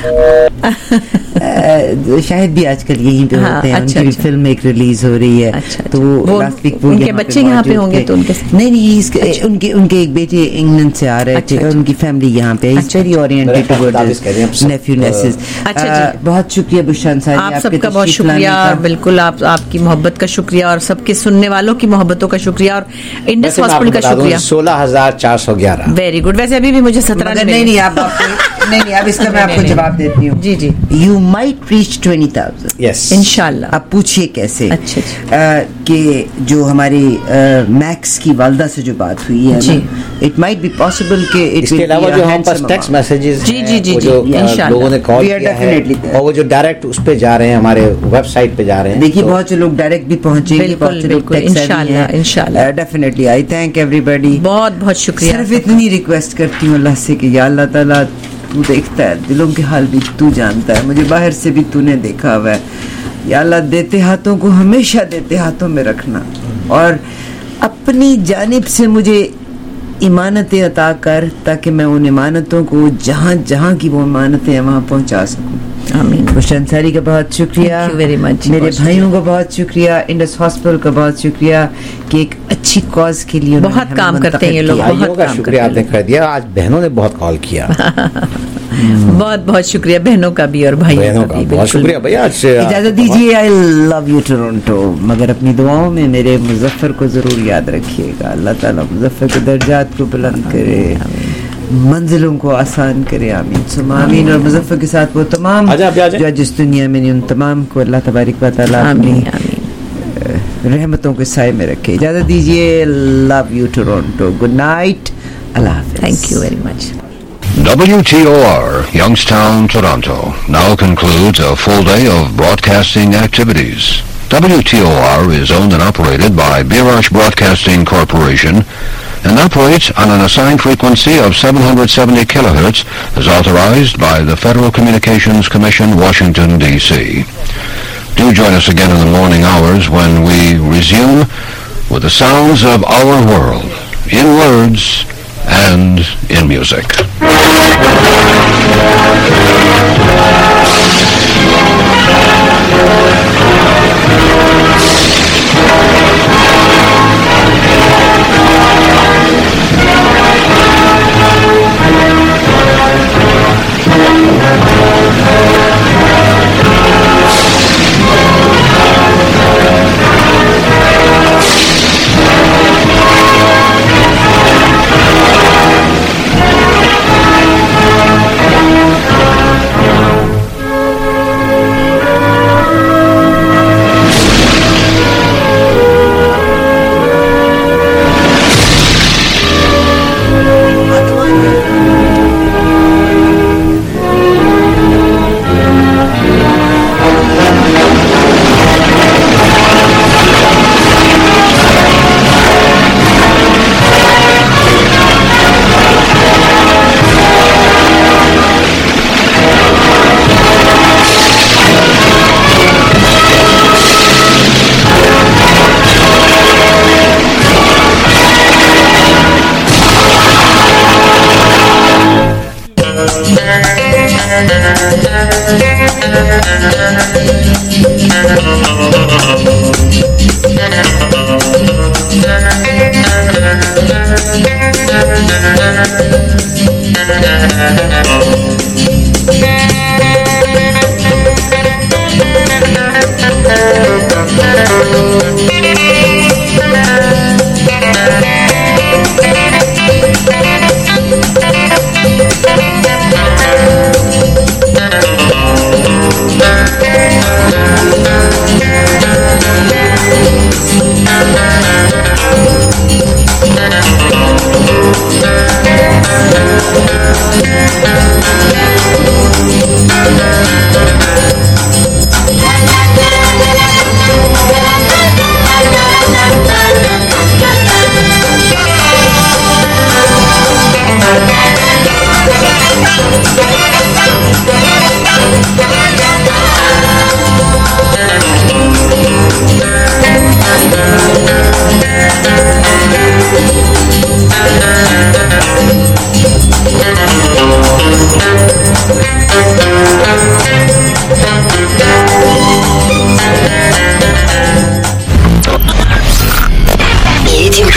शायद भी आजकल यहीं पे होते हैं। उनकी फिल्म एक रिलीज हो रही है, तो लास्ट वीक वो उनके बच्चे यहाँ पे होंगे, तो उनके नहीं नहीं उनके उनके एक बेटे इंग्लैंड से आ रहे थे, और उनकी फैमिली यहाँ पे very oriented towards nephew nieces. बहुत शुक्रिया बुशरा अंसारी, आप सबका बहुत शुक्रिया। बिल्कुल, आप आपकी मोहब्बत का शुक्रिया, और सबके सुनने वालों की मोहब्बतों का शुक्रिया, और इंडस हॉस्पिटल का शुक्रिया। सोलह हजार चार सौ ग्यारह। Very good. वैसे अभी भी मुझे सत्रह नहीं नहीं आप नहीं नहीं अब इसका मैं आपको जवाब देती हूँ। जी जी। You might reach twenty thousand. Yes इंशाल्लाह। अब पूछिए कैसे। अच्छा कि जो हमारी मैक्स की वालदा से जो बात हुई है, इट माइट बी पॉसिबल के इसके अलावा जो हम पास टेक्स्ट मैसेजेस जी जी जी जो लोगों ने कॉल किया है, और वो जो डायरेक्ट उस पे जा रहे हैं, हमारे वेबसाइट पे जा रहे हैं। देखिए बहुत से लोग डायरेक्ट भी पहुंचेंगे, बहुत से लोग टेक्स्ट इंशाल्लाह इंशाल्लाह डेफिनेटली। आई थैंक एवरीबॉडी। बहुत बहुत शुक्रिया। सिर्फ इतनी रिक्वेस्ट करती हूँ अल्लाह से कि या अल्लाह ताला तू देखता है, दिलों के हाल भी तू जानता है, मुझे बाहर से भी तूने देखा हुआ है। या अल्लाह देते हाथों को हमेशा देते हाथों में रखना, और अपनी जानिब से मुझे इमानतें अता कर, ताकि मैं उन इमानतों को जहाँ जहाँ की वो इमानतें हैं वहाँ पहुँचा सकूँ। आमीन। बुशरा अंसारी का बहुत शुक्रिया, वेरी मच। मेरे भाइयों का बहुत शुक्रिया, इंडस हॉस्पिटल का बहुत शुक्रिया कि एक अच्छी कॉज के लिए बहुत काम करते हैं ये लोग। बहुत का शुक्रिया आपने कर दिया। आज बहनों ने बहुत कॉल किया। बहुत बहुत शुक्रिया बहनों का भी और भाइयों बहनों का बहुत शुक्रिया भैया। इजाजत दीजिए। आई लव यू टोरंटो, मगर अपनी दुआओं में मेरे मुजफ्फर को जरूर याद रखिएगा। अल्लाह ताला मुजफ्फर के दर्जात को बुलंद करे, मंजिलों को आसान करे। आमीन सुम आमीन। और मुजफ्फर के साथ वो तमाम जो जिस दुनिया में उन तमाम को अल्लाह तबारक व तआला अपनी रहमतों के साए में रखे। इजाजत दीजिए। Love you Toronto. Good night. अल्लाह हाफिज़। Thank you very much. W T O R, Youngstown, Toronto, now concludes a full day of broadcasting activities. W T O R is owned and operated by Birash Broadcasting Corporation and operates on an assigned frequency of seven hundred seventy kilohertz as authorized by the Federal Communications Commission, Washington, D C Do join us again in the morning hours when we resume with the sounds of our world, in words and in music.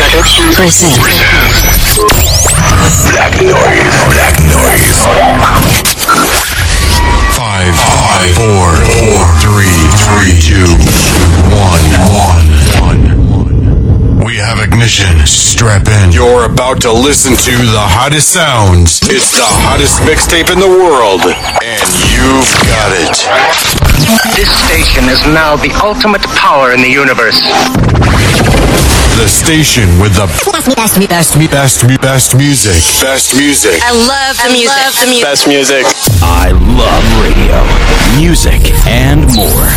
present. Black noise. Black noise. Five, five, four, four, three, three, two, one, one, one. We have ignition. Strap in. You're about to listen to the hottest sounds. It's the hottest mixtape in the world, and you've got it. This station is now the ultimate power in the universe. The station with the best, best, best, best, best music. Best music. I love the music. I love the music. Best music. I love radio, music, and more.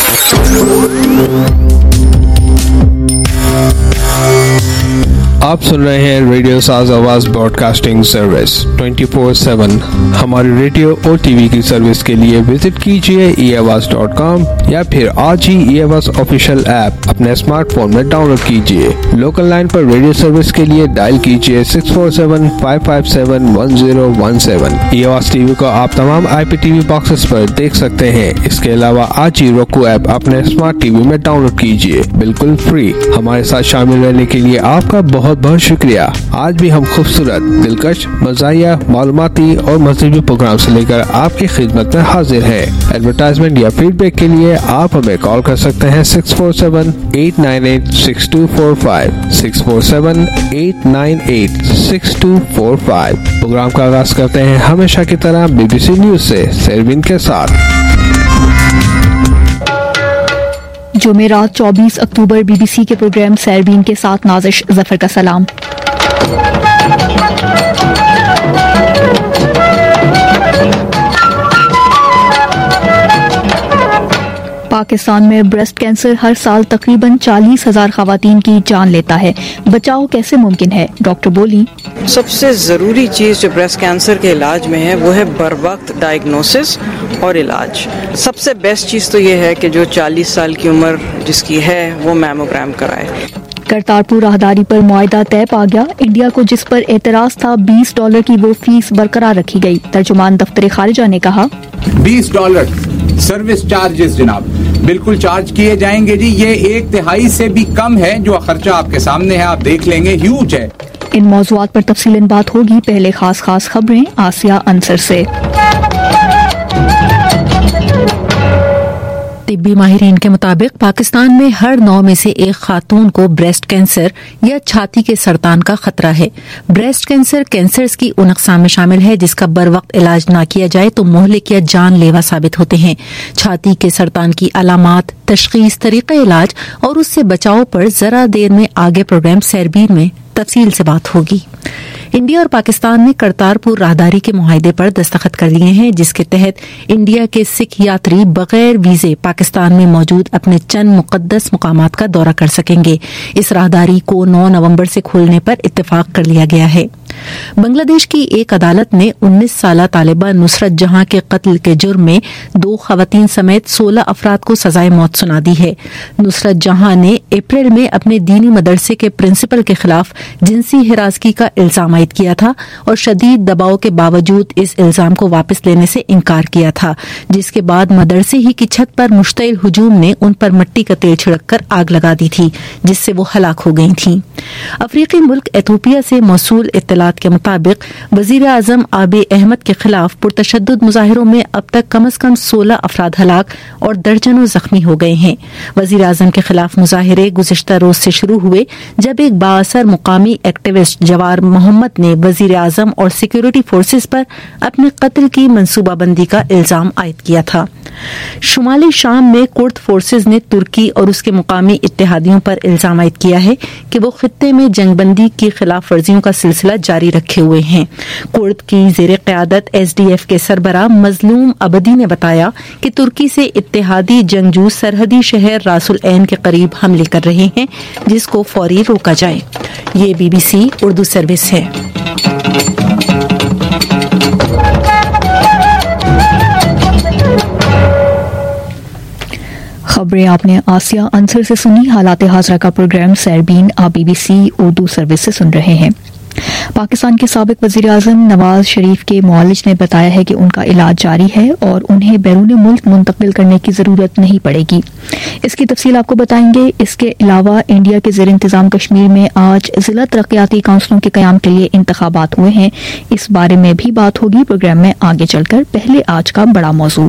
आप सुन रहे हैं radio Saaz Awaz broadcasting service twenty four seven. हमारे radio और TV की service के लिए visit कीजिए ई आवाज डॉट कॉम या फिर आज ही ई आवाज ऑफिशियल ऐप अपने स्मार्टफोन में डाउनलोड कीजिए। लोकल लाइन पर रेडियो सर्विस के लिए डायल कीजिए six four seven five five seven one zero one seven. E Awaz TV को आप तमाम आई पी टीवी बॉक्सेस पर देख सकते हैं। इसके अलावा आज ही रोको ऐप अपने स्मार्ट टीवी में डाउनलोड कीजिए, बिल्कुल फ्री। हमारे साथ शामिल रहने के लिए आपका बहुत बहुत शुक्रिया। आज भी हम खूबसूरत, दिलकश, मज़ाहिया, मालूमाती और मज़हबी प्रोग्राम से लेकर आपकी खिदमत में हाजिर हैं। एडवर्टाइजमेंट या फीडबैक के लिए आप हमें कॉल कर सकते हैं six four seven eight nine eight six two four five six four seven eight nine eight six two four five. Program का आगाज करते हैं हमेशा की तरह बीबीसी न्यूज से सरवीन के साथ। जुमेरात चौबीस अक्टूबर बीबीसी के प्रोग्राम सरवीन के साथ नाजिश जफर का सलाम। पाकिस्तान में ब्रेस्ट कैंसर हर साल तकरीबन चालीस हजार खवातीन की जान लेता है। बचाव कैसे मुमकिन है? डॉक्टर बोली, सबसे ज़रूरी चीज़ जो ब्रेस्ट कैंसर के इलाज में है वो है बर वक्त डायग्नोसिस और इलाज। सबसे बेस्ट चीज़ तो ये है कि जो चालीस साल की उम्र जिसकी है वो मैमोग्राम कराए। करतारपुर राहदारी पर मुआहदा तय पा गया। इंडिया को जिस पर एतराज था बीस डॉलर की वो फीस बरकरार रखी गई। तर्जुमान दफ्तर खारिजा ने कहा, बीस डॉलर सर्विस चार्जेस जनाब बिल्कुल चार्ज किए जाएंगे जी। ये एक तिहाई से भी कम है। जो खर्चा आपके सामने है आप देख लेंगे, ह्यूज है। इन मौज़ूआत पर तफसीलन बात होगी। पहले खास खास खबरें आसिया अंसर से। तिब्बी माहिरीन के मुताबिक पाकिस्तान में हर नौ में से एक खातून को ब्रेस्ट कैंसर या छाती के सरतान का खतरा है। ब्रेस्ट कैंसर कैंसर्स की उन अक़साम में शामिल है जिसका बर वक्त इलाज ना किया जाए तो मुहलिक या जानलेवा साबित होते हैं। छाती के सरतान की अलामात, तशखीस, तरीक़े इलाज और उससे बचाव पर जरा देर में आगे प्रोग्राम सरबीन में तफसील से बात होगी। इंडिया और पाकिस्तान ने करतारपुर राहदारी के मुआहदे पर दस्तखत कर लिए हैं, जिसके तहत इंडिया के सिख यात्री बगैर वीजे पाकिस्तान में मौजूद अपने चंद मुकद्दस मुकामात का दौरा कर सकेंगे। इस राहदारी को नौ नवंबर से खोलने पर इत्तेफाक कर लिया गया है। बांग्लादेश की एक अदालत ने उन्नीस साला तालिबा नुसरत जहां के कत्ल के जुर्म में दो खवातीन समेत सोलह अफराद को सजाए मौत सुना दी है। नुसरत जहां ने अप्रैल में अपने दीनी मदरसे के प्रिंसिपल के खिलाफ जिनसी हिरासगी का इल्जाम आयद किया था और शदीद दबाव के बावजूद इस इल्जाम को वापस लेने से इनकार किया था, जिसके बाद मदरसे ही की छत पर मुश्तइल हुजूम ने उन पर मिट्टी का तेल छिड़ककर आग लगा दी थी, जिससे वो हलाक हो गई थीं। अफ्रीकी मुल्क एथोपिया से मौसूल इत्तलात के मुताबिक वजीर आजम आबी अहमद के खिलाफ पुरतशद्दुद मुजाहिरों में अब तक कम अज कम सोलह अफराद हलाक और दर्जनों जख्मी हो गए हैं। वजीर आजम के खिलाफ मुजाहिरे गुज़िश्ता रोज से शुरू हुए जब एक बाअसर मुकामी एक्टिविस्ट जवार मोहम्मद ने वजीर आजम और सिक्योरिटी फोर्सेस पर अपने कत्ल की मनसूबाबंदी का इल्जाम आयद किया था। शुमाली शाम में कुर्द फोर्सेस ने तुर्की और उसके मुकामी इत्तेहादियों पर इल्जाम आयद किया है कि वो खित्ते में जंगबंदी की खिलाफ वर्जियों का सिलसिला जारी रखे हुए हैं। कुर्द की ज़ेरे क़यादत एस डी एफ के सरबराह मजलूम अबदी ने बताया कि तुर्की से इत्तेहादी जंगजू सरहदी शहर रासुल ऐन के करीब हमले कर रहे हैं, जिसको फौरी रोका जाए। ये बीबीसी उर्दू सर्विस है। खबरें आपने आसिया अंसर से सुनी। हालात हाज़रा का प्रोग्राम सरबीन आप बीबीसी उर्दू सर्विस से सुन रहे हैं। पाकिस्तान के साबिक वजीर आजम नवाज शरीफ के मुआलिज ने बताया है कि उनका इलाज जारी है और उन्हें बैरून मुल्क मुंतकिल करने की जरूरत नहीं पड़ेगी। इसकी तफसील आपको बताएंगे। इसके अलावा इंडिया के ज़ेर इंतजाम कश्मीर में आज जिला तरक्याती काउंसिलों के कयाम के लिए इंतखाबात हुए हैं। इस बारे में भी बात होगी प्रोग्राम में आगे चलकर। पहले आज का बड़ा मौजू।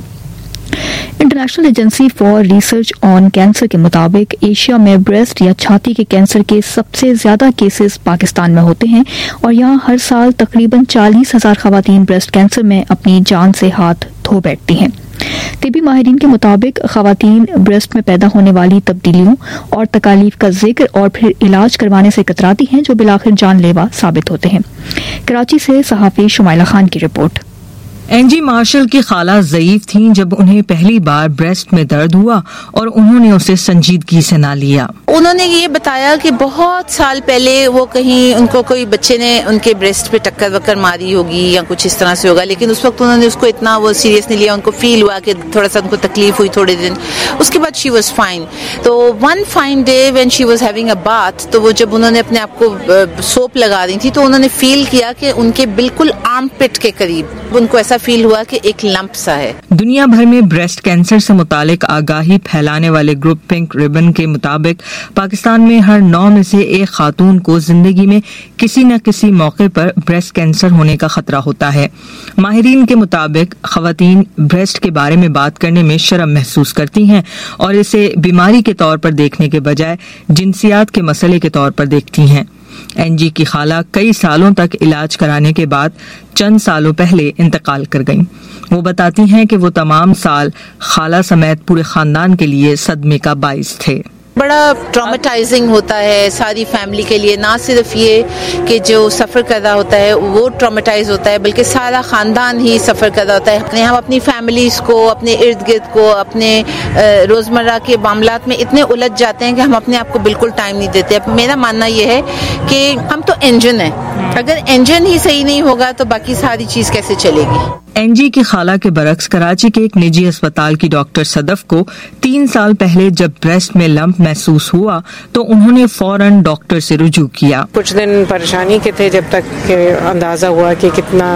International agency for research on cancer के मुताबिक एशिया में ब्रेस्ट या छाती के कैंसर के सबसे ज्यादा केसेस पाकिस्तान में होते हैं और यहाँ हर साल तकरीबन चालीस हजार खवातीन ब्रेस्ट कैंसर में अपनी जान से हाथ धो बैठती हैं। तिबी माहिरीन के मुताबिक खवातीन ब्रेस्ट में पैदा होने वाली तब्दीलियों और तकालीफ का जिक्र और फिर इलाज करवाने से कतराती हैं, जो बिलाखिर जानलेवा साबित होते हैं। कराची से सहाफी शुमाइला खान की रिपोर्ट। एनजी मार्शल की खाला ज़ईफ थीं जब उन्हें पहली बार ब्रेस्ट में दर्द हुआ और उन्होंने उसे संजीदगी से ना लिया। उन्होंने ये बताया कि बहुत साल पहले वो कहीं उनको कोई बच्चे ने उनके ब्रेस्ट पे टक्कर वक्कर मारी होगी या कुछ इस तरह से होगा, लेकिन उस वक्त उन्होंने उसको इतना वो सीरियस नहीं लिया। उनको फील हुआ कि थोड़ा सा उनको तकलीफ हुई थोड़े दिन, उसके बाद शी वॉज फाइन। तो one fine day when she was having a bath, तो वो जब उन्होंने अपने आप को सोप लगा रही थी तो उन्होंने फील किया कि उनके बिल्कुल आर्म पिट के करीब उनको ऐसा फील हुआ कि एक लंप सा है। दुनिया भर में ब्रेस्ट कैंसर से मुतालिक आगाही फैलाने वाले ग्रुप पिंक रिबन के मुताबिक पाकिस्तान में हर नौ में से एक खातून को जिंदगी में किसी न किसी मौके पर ब्रेस्ट कैंसर होने का खतरा होता है। माहिरीन के मुताबिक खवातीन ब्रेस्ट के बारे में बात करने में शर्म महसूस करती हैं और इसे बीमारी के तौर पर देखने के बजाय जिनसियात के मसले के तौर पर देखती हैं। एनजी की खाला कई सालों तक इलाज कराने के बाद चंद सालों पहले इंतकाल कर गईं। वो बताती हैं कि वो तमाम साल खाला समेत पूरे खानदान के लिए सदमे का बाइस थे। बड़ा ट्रॉमेटाइजिंग होता है सारी फैमिली के लिए, ना सिर्फ ये कि जो सफ़र कर रहा होता है वो ट्रॉमेटाइज होता है, बल्कि सारा ख़ानदान ही सफ़र कर रहा होता है। हम अपनी फैमिलीज़ को, अपने इर्द गिर्द को, अपने रोज़मर्रा के मामलात में इतने उलझ जाते हैं कि हम अपने आप को बिल्कुल टाइम नहीं देते। मेरा मानना ये है कि हम तो इंजन है, अगर इंजन ही सही नहीं होगा तो बाकी सारी चीज़ कैसे चलेगी। एनजी की खाला के बरक्स कराची के एक निजी अस्पताल की डॉक्टर सदफ को तीन साल पहले जब ब्रेस्ट में लंप महसूस हुआ तो उन्होंने फौरन डॉक्टर से रुजू किया। कुछ दिन परेशानी के थे जब तक अंदाजा हुआ कि कितना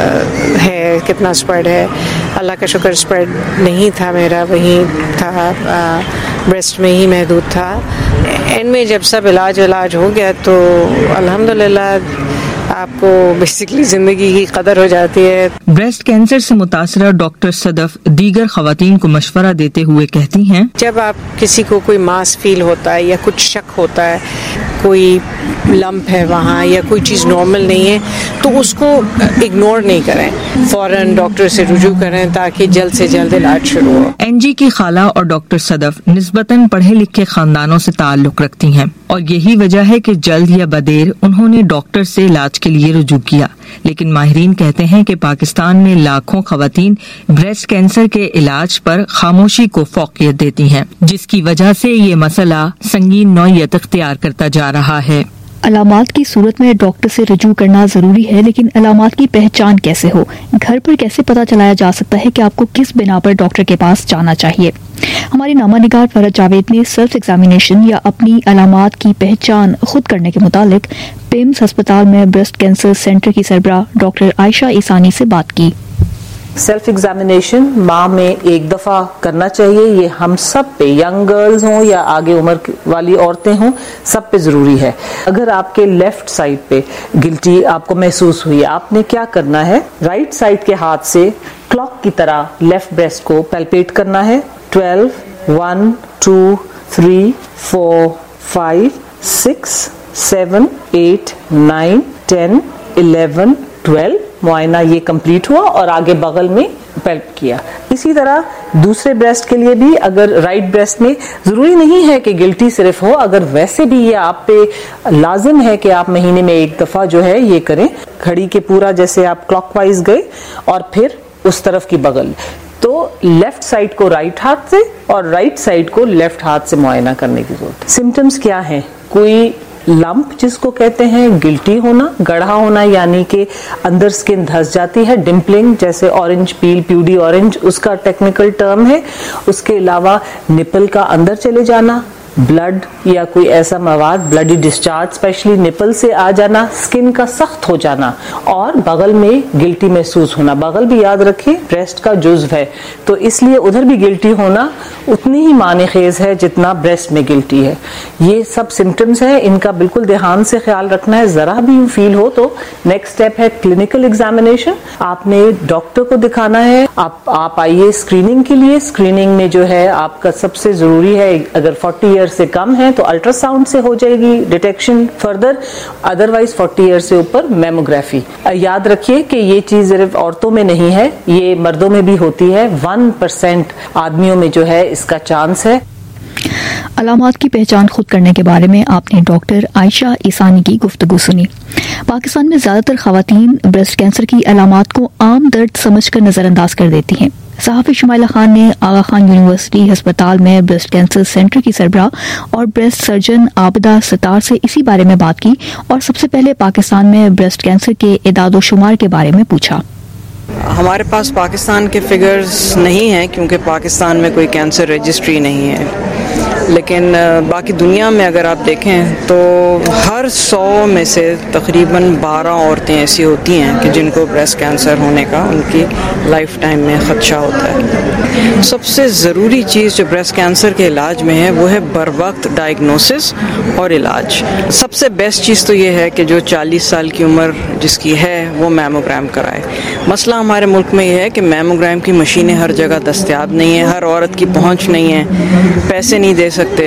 है, कितना स्प्रेड है। अल्लाह का शुक्र स्प्रेड नहीं था, मेरा वहीं था, ब्रेस्ट में ही महदूद था। एंड में जब सब इलाज इलाज हो गया तो अल्हम्दुलिल्लाह आपको बेसिकली जिंदगी की कदर हो जाती है। ब्रेस्ट कैंसर से मुतासरा डॉक्टर सदफ दीगर खवातीन को मशवरा देते हुए कहती हैं, जब आप किसी को कोई मास फील होता है या कुछ शक होता है, कोई लंप है वहाँ या कोई चीज़ नॉर्मल नहीं है, तो उसको इग्नोर नहीं करें, फौरन डॉक्टर से रुजू करें ताकि जल्द से जल्द इलाज शुरू हो। एनजी की खाला और डॉक्टर सदफ निस्बतन पढ़े लिखे खानदानों से ताल्लुक रखती हैं और यही वजह है कि जल्द या बदेर उन्होंने डॉक्टर से इलाज के लिए रुजू किया। लेकिन माहिरीन कहते हैं कि पाकिस्तान में लाखों खवातीन ब्रेस्ट कैंसर के इलाज पर खामोशी को फौकियत देती हैं, जिसकी वजह से ये मसला संगीन नौयत इख्तियार करता जा रहा है। अलामात की सूरत में डॉक्टर से रुजू करना जरूरी है, लेकिन अलामात की पहचान कैसे हो? घर पर कैसे पता चलाया जा सकता है कि आपको किस बिना पर डॉक्टर के पास जाना चाहिए? हमारी नामानिगार फरज जावेद ने सेल्फ एग्जामिनेशन या अपनी अलामात की पहचान खुद करने के मुतालिक पेम्स अस्पताल में ब्रेस्ट कैंसर सेंटर की सरबराह डॉक्टर आयशा ईसानी से बात की। सेल्फ एग्जामिनेशन माह में एक दफा करना चाहिए। ये हम सब पे, यंग गर्ल्स हों या आगे उम्र वाली औरतें हों, सब पे जरूरी है। अगर आपके लेफ्ट साइड पे गिल्टी आपको महसूस हुई, आपने क्या करना है, राइट साइड के हाथ से क्लॉक की तरह लेफ्ट ब्रेस्ट को पैल्पेट करना है। Twelve, one, two, three, four, five, six, seven, eight, nine, ten, eleven, twelve. मुआयना ये कंप्लीट हुआ और आगे बगल में पैल्प किया। इसी तरह दूसरे ब्रेस्ट के लिए भी, अगर राइट ब्रेस्ट में जरूरी नहीं है कि गिल्टी सिर्फ हो, अगर वैसे भी ये आप पे लाजिम है कि आप महीने में एक दफा जो है ये करें, घड़ी के पूरा जैसे आप क्लॉकवाइज गए और फिर उस तरफ की बगल, तो लेफ्ट साइड को राइट हाथ से और राइट साइड को लेफ्ट हाथ से मुआयना करने की जरूरत है। सिम्टम्स क्या है? कोई लंप जिसको कहते हैं, गिल्टी होना, गढ़ा होना यानी कि अंदर स्किन धंस जाती है, डिम्पलिंग जैसे ऑरेंज पील, प्यूडी ऑरेंज उसका टेक्निकल टर्म है। उसके अलावा निपल का अंदर चले जाना, ब्लड या कोई ऐसा मवाद, ब्लडी डिस्चार्ज स्पेशली निपल से आ जाना, स्किन का सख्त हो जाना और बगल में गिल्टी महसूस होना। बगल भी याद रखें ब्रेस्ट का जुज्व है, तो इसलिए उधर भी गिल्टी होना उतनी ही माने खेज है जितना ब्रेस्ट में गिल्टी है। ये सब सिम्टम्स है, इनका बिल्कुल ध्यान से ख्याल रखना है। जरा भी फील हो तो नेक्स्ट स्टेप है क्लिनिकल एग्जामिनेशन। आपने डॉक्टर को दिखाना है। आप आप आइए स्क्रीनिंग के लिए। स्क्रीनिंग में जो है आपका सबसे जरूरी है, अगर चालीस ईयर से कम है तो अल्ट्रासाउंड से हो जाएगी डिटेक्शन फर्दर, अदरवाइज चालीस ईयर से ऊपर मेमोग्राफी। याद रखिए कि ये चीज सिर्फ औरतों में नहीं है, ये मर्दों में भी होती है। वन परसेंट आदमियों में जो है इसका चांस है। अलामात की पहचान खुद करने के बारे में आपने डॉक्टर आयशा ईसानी की गुफ्तगू सुनी। पाकिस्तान में ज्यादातर खवातीन ब्रेस्ट कैंसर की अलामात को आम दर्द समझकर नजरअंदाज कर देती हैं। सहाफी शुमाइला खान ने आगा खान यूनिवर्सिटी अस्पताल में ब्रेस्ट कैंसर सेंटर की सरबराह और ब्रेस्ट सर्जन आबिदा सत्तार से इसी बारे में बात की और सबसे पहले पाकिस्तान में ब्रेस्ट कैंसर के इदाद-ओ-शुमार के बारे में पूछा। हमारे पास पाकिस्तान के फिगर्स नहीं हैं क्योंकि पाकिस्तान में कोई कैंसर रजिस्ट्री नहीं है, लेकिन बाकी दुनिया में अगर आप देखें तो हर सौ में से तकरीबन बारह औरतें ऐसी होती हैं कि जिनको ब्रेस्ट कैंसर होने का उनकी लाइफ टाइम में ख़दशा होता है। सबसे ज़रूरी चीज़ जो ब्रेस्ट कैंसर के इलाज में है वो है बर वक्त डायग्नोसिस और इलाज। सबसे बेस्ट चीज़ तो ये है कि जो चालीस साल की उम्र जिसकी है वो मैमोग्राम कराए। मसला हमारे मुल्क में ये है कि मैमोग्राम की मशीनें हर जगह दस्तयाब नहीं है, हर औरत की पहुँच नहीं है, पैसे नहीं दे सकते।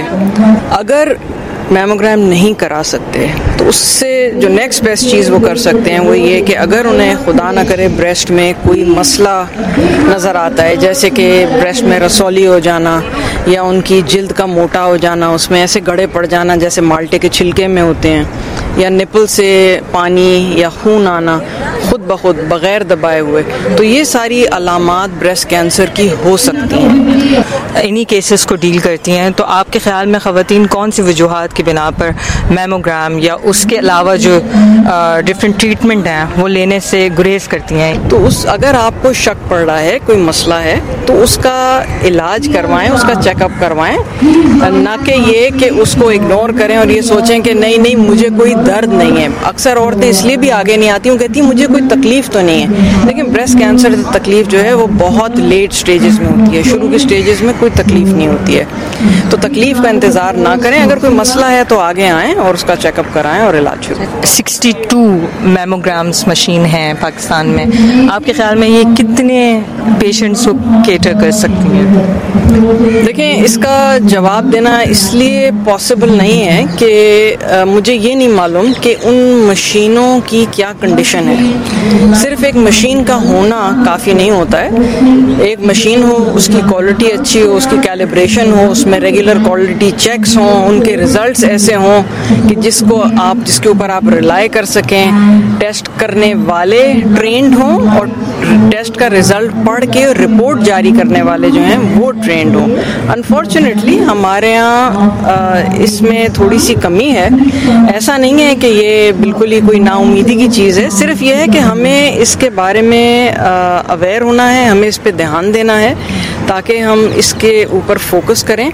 अगर मैमोग्राम नहीं करा सकते तो उससे जो नेक्स्ट बेस्ट चीज़ वो कर सकते हैं वो ये कि अगर उन्हें खुदा ना करे ब्रेस्ट में कोई मसला नज़र आता है, जैसे कि ब्रेस्ट में रसौली हो जाना या उनकी जिल्द का मोटा हो जाना, उसमें ऐसे गड़े पड़ जाना जैसे माल्टे के छिलके में होते हैं, या निपल से पानी या खून आना खुद ब खुद बग़ैर दबाए हुए, तो ये सारी अलामात ब्रेस्ट कैंसर की हो सकती हैं। इन्हीं केसेस को डील करती हैं। तो आपके ख्याल में ख़वातीन कौन सी वजूहात की बिना पर मैमोग्राम या उसके अलावा जो डिफरेंट ट्रीटमेंट हैं वो लेने से गुरेज करती हैं? तो उस अगर आपको शक पड़ रहा है, कोई मसला है, तो उसका इलाज करवाएं, उसका चेकअप करवाएं, ना कि ये कि उसको इग्नोर करें और ये सोचें कि नहीं नहीं मुझे कोई दर्द नहीं है। अक्सर औरतें इसलिए भी आगे नहीं आती, वो कहती हैं मुझे कोई तकलीफ तो नहीं है, लेकिन ब्रेस्ट कैंसर तकलीफ जो है वो बहुत लेट स्टेजेस में होती है, शुरू के स्टेजेस में कोई तकलीफ नहीं होती है। तो तकलीफ का इंतजार ना करें, अगर कोई मसला है तो आगे आएं और उसका चेकअप कराएं और इलाज शुरू। बासठ मैमोग्राम्स मशीन है पाकिस्तान में, आपके ख्याल में ये कितने पेशेंट्स को केटर कर सकती हैं? देखें, इसका जवाब देना इसलिए पॉसिबल नहीं है कि मुझे ये नहीं मालूम कि उन मशीनों की क्या कंडीशन है। सिर्फ एक मशीन का होना काफ़ी नहीं होता है। एक मशीन हो, उसकी क्वालिटी अच्छी हो, उसकी कैलिब्रेशन हो, उसमें रेगुलर क्वालिटी चेक्स हों, उनके रिजल्ट्स ऐसे हों कि जिसको आप जिसके ऊपर आप रिलाई कर सकें, टेस्ट करने वाले ट्रेंड हों और टेस्ट का रिजल्ट पढ़ के रिपोर्ट जारी करने वाले जो हैं वो ट्रेंड हों। अनफॉर्चुनेटली हमारे यहाँ इसमें थोड़ी सी कमी है। ऐसा नहीं है कि ये बिल्कुल ही कोई नाउमीदी की चीज़ है, सिर्फ ये है कि हमें इसके बारे में अवेयर होना है, हमें इस पे ध्यान देना है ताकि हम इसके ऊपर फोकस करें।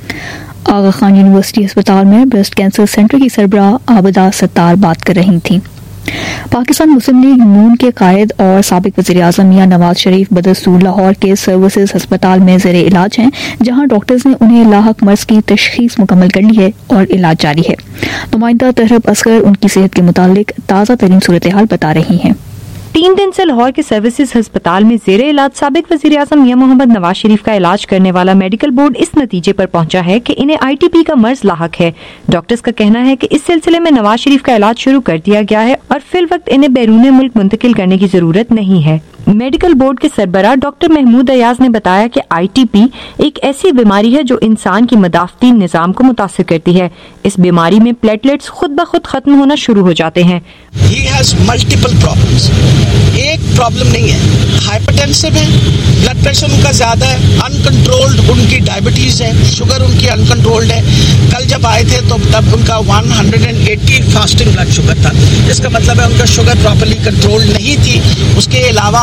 आगा खान यूनिवर्सिटी अस्पताल में ब्रेस्ट कैंसर सेंटर की सरबराह आबिदा सत्तार बात कर रही थीं। पाकिस्तान मुस्लिम लीग नून के कायद और साबिक वज़ीर-ए-आज़म मियां नवाज शरीफ बदस्तूर लाहौर के सर्विसेज अस्पताल में ज़ेरे इलाज हैं, जहां डॉक्टर्स ने उन्हें लाहक मर्ज की तशखीस मुकम्मल कर ली है और इलाज जारी है। नुमाइंदा तहरब असगर उनकी सेहत के मुतालिक ताज़ा तरीन सूरत हाल बता रही हैं। तीन दिन से लाहौर के सर्विसेज अस्पताल में जेरे इलाज साबिक वज़ीर-ए-आज़म मियां मोहम्मद नवाज शरीफ का इलाज करने वाला मेडिकल बोर्ड इस नतीजे पर पहुंचा है कि इन्हें आईटीपी का मर्ज लाहक है। डॉक्टर्स का कहना है कि इस सिलसिले में नवाज शरीफ का इलाज शुरू कर दिया गया है और फिल वक्त इन्हें बैरून मुल्क मुंतकिल करने की जरूरत नहीं है। मेडिकल बोर्ड के सरबराह डॉक्टर महमूद अयाज ने बताया कि आईटीपी एक ऐसी बीमारी है जो इंसान की मदाफती निजाम को मुतासिर करती है। इस बीमारी में प्लेटलेट्स खुद ब खुद खत्म होना शुरू हो जाते हैं। He has multiple problems. एक प्रॉब्लम नहीं है, हाइपरटेंसिव है, ब्लड प्रेशर उनका ज्यादा है, अनकंट्रोल्ड उनकी डायबिटीज है, शुगर उनकी अनकंट्रोल्ड है। कल जब आए थे तो तब उनका एक सौ अस्सी फास्टिंग ब्लड शुगर था, इसका मतलब है उनका शुगर प्रॉपर्ली कंट्रोल नहीं थी। उसके अलावा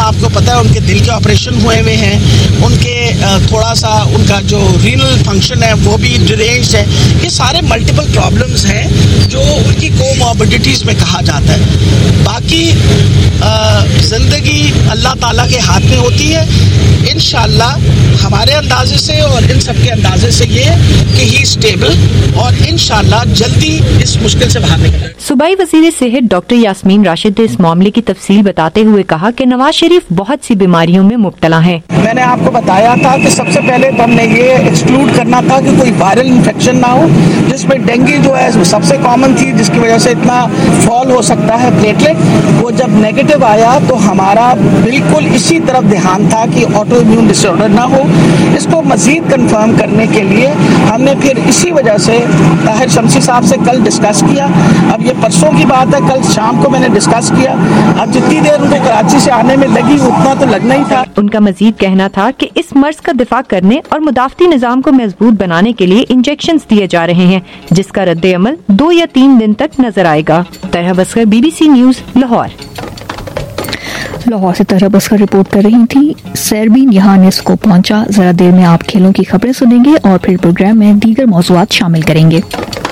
आपको पता है उनके दिल के ऑपरेशन हुए हुए हैं, उनके थोड़ा सा उनका जो रीनल फंक्शन है वो भी डिरेंज्ड है। ये सारे मल्टीपल प्रॉब्लम्स हैं जो उनकी कोमॉर्बिडिटीज़ में कहा जाता है। बाकी ज़िंदगी अल्लाह ताला के हाथ में होती है। इंशाअल्लाह हमारे अंदाजे से और इन सब के अंदाजे से ये कि ही स्टेबल और इंशाअल्लाह जल्दी इस मुश्किल से बाहर निकलें। सूबाई वज़ीर सेहत डॉक्टर यास्मीन राशिद ने इस मामले की तफसील बताते हुए कहा कि नवाज शरीफ बहुत सी बीमारियों में मुब्तला हैं। मैंने आपको बताया था कि सबसे पहले तो हमने ये एक्सक्लूड करना था कि कोई वायरल इन्फेक्शन ना हो, जिसमें डेंगू जो है सबसे कॉमन थी, जिसकी वजह से इतना फॉल हो सकता है प्लेटलेट। वो जब नेगेटिव आया तो हमारा बिल्कुल इसी तरफ ध्यान था कि ऑटो इम्यून डिसऑर्डर ना हो। इसको मजीद कंफर्म करने के लिए हमने फिर इसी वजह से ताहिर शमसी साहब से कल डिस्कस किया। अब ये परसों की बात है, कल शाम को मैंने डिस्कस किया। अब जितनी देर उनको कराची से आने में लगी उतना तो लगना ही था। उनका मजीद कहना था कि इस मर्ज का दिफा करने और मुदाफती निजाम को मजबूत बनाने के लिए इंजेक्शंस दिए जा रहे हैं, जिसका रद्द अमल दो या तीन दिन तक नजर आएगा। तरह बसकर, बीबीसी न्यूज, लाहौर। लाहौर से तरह बसकर रिपोर्ट कर रही थी। सरबीन यहाँ नेस को पहुंचा। जरा देर में आप खेलों की खबरें सुनेंगे और फिर प्रोग्राम में दीगर मौज़ूआत शामिल करेंगे।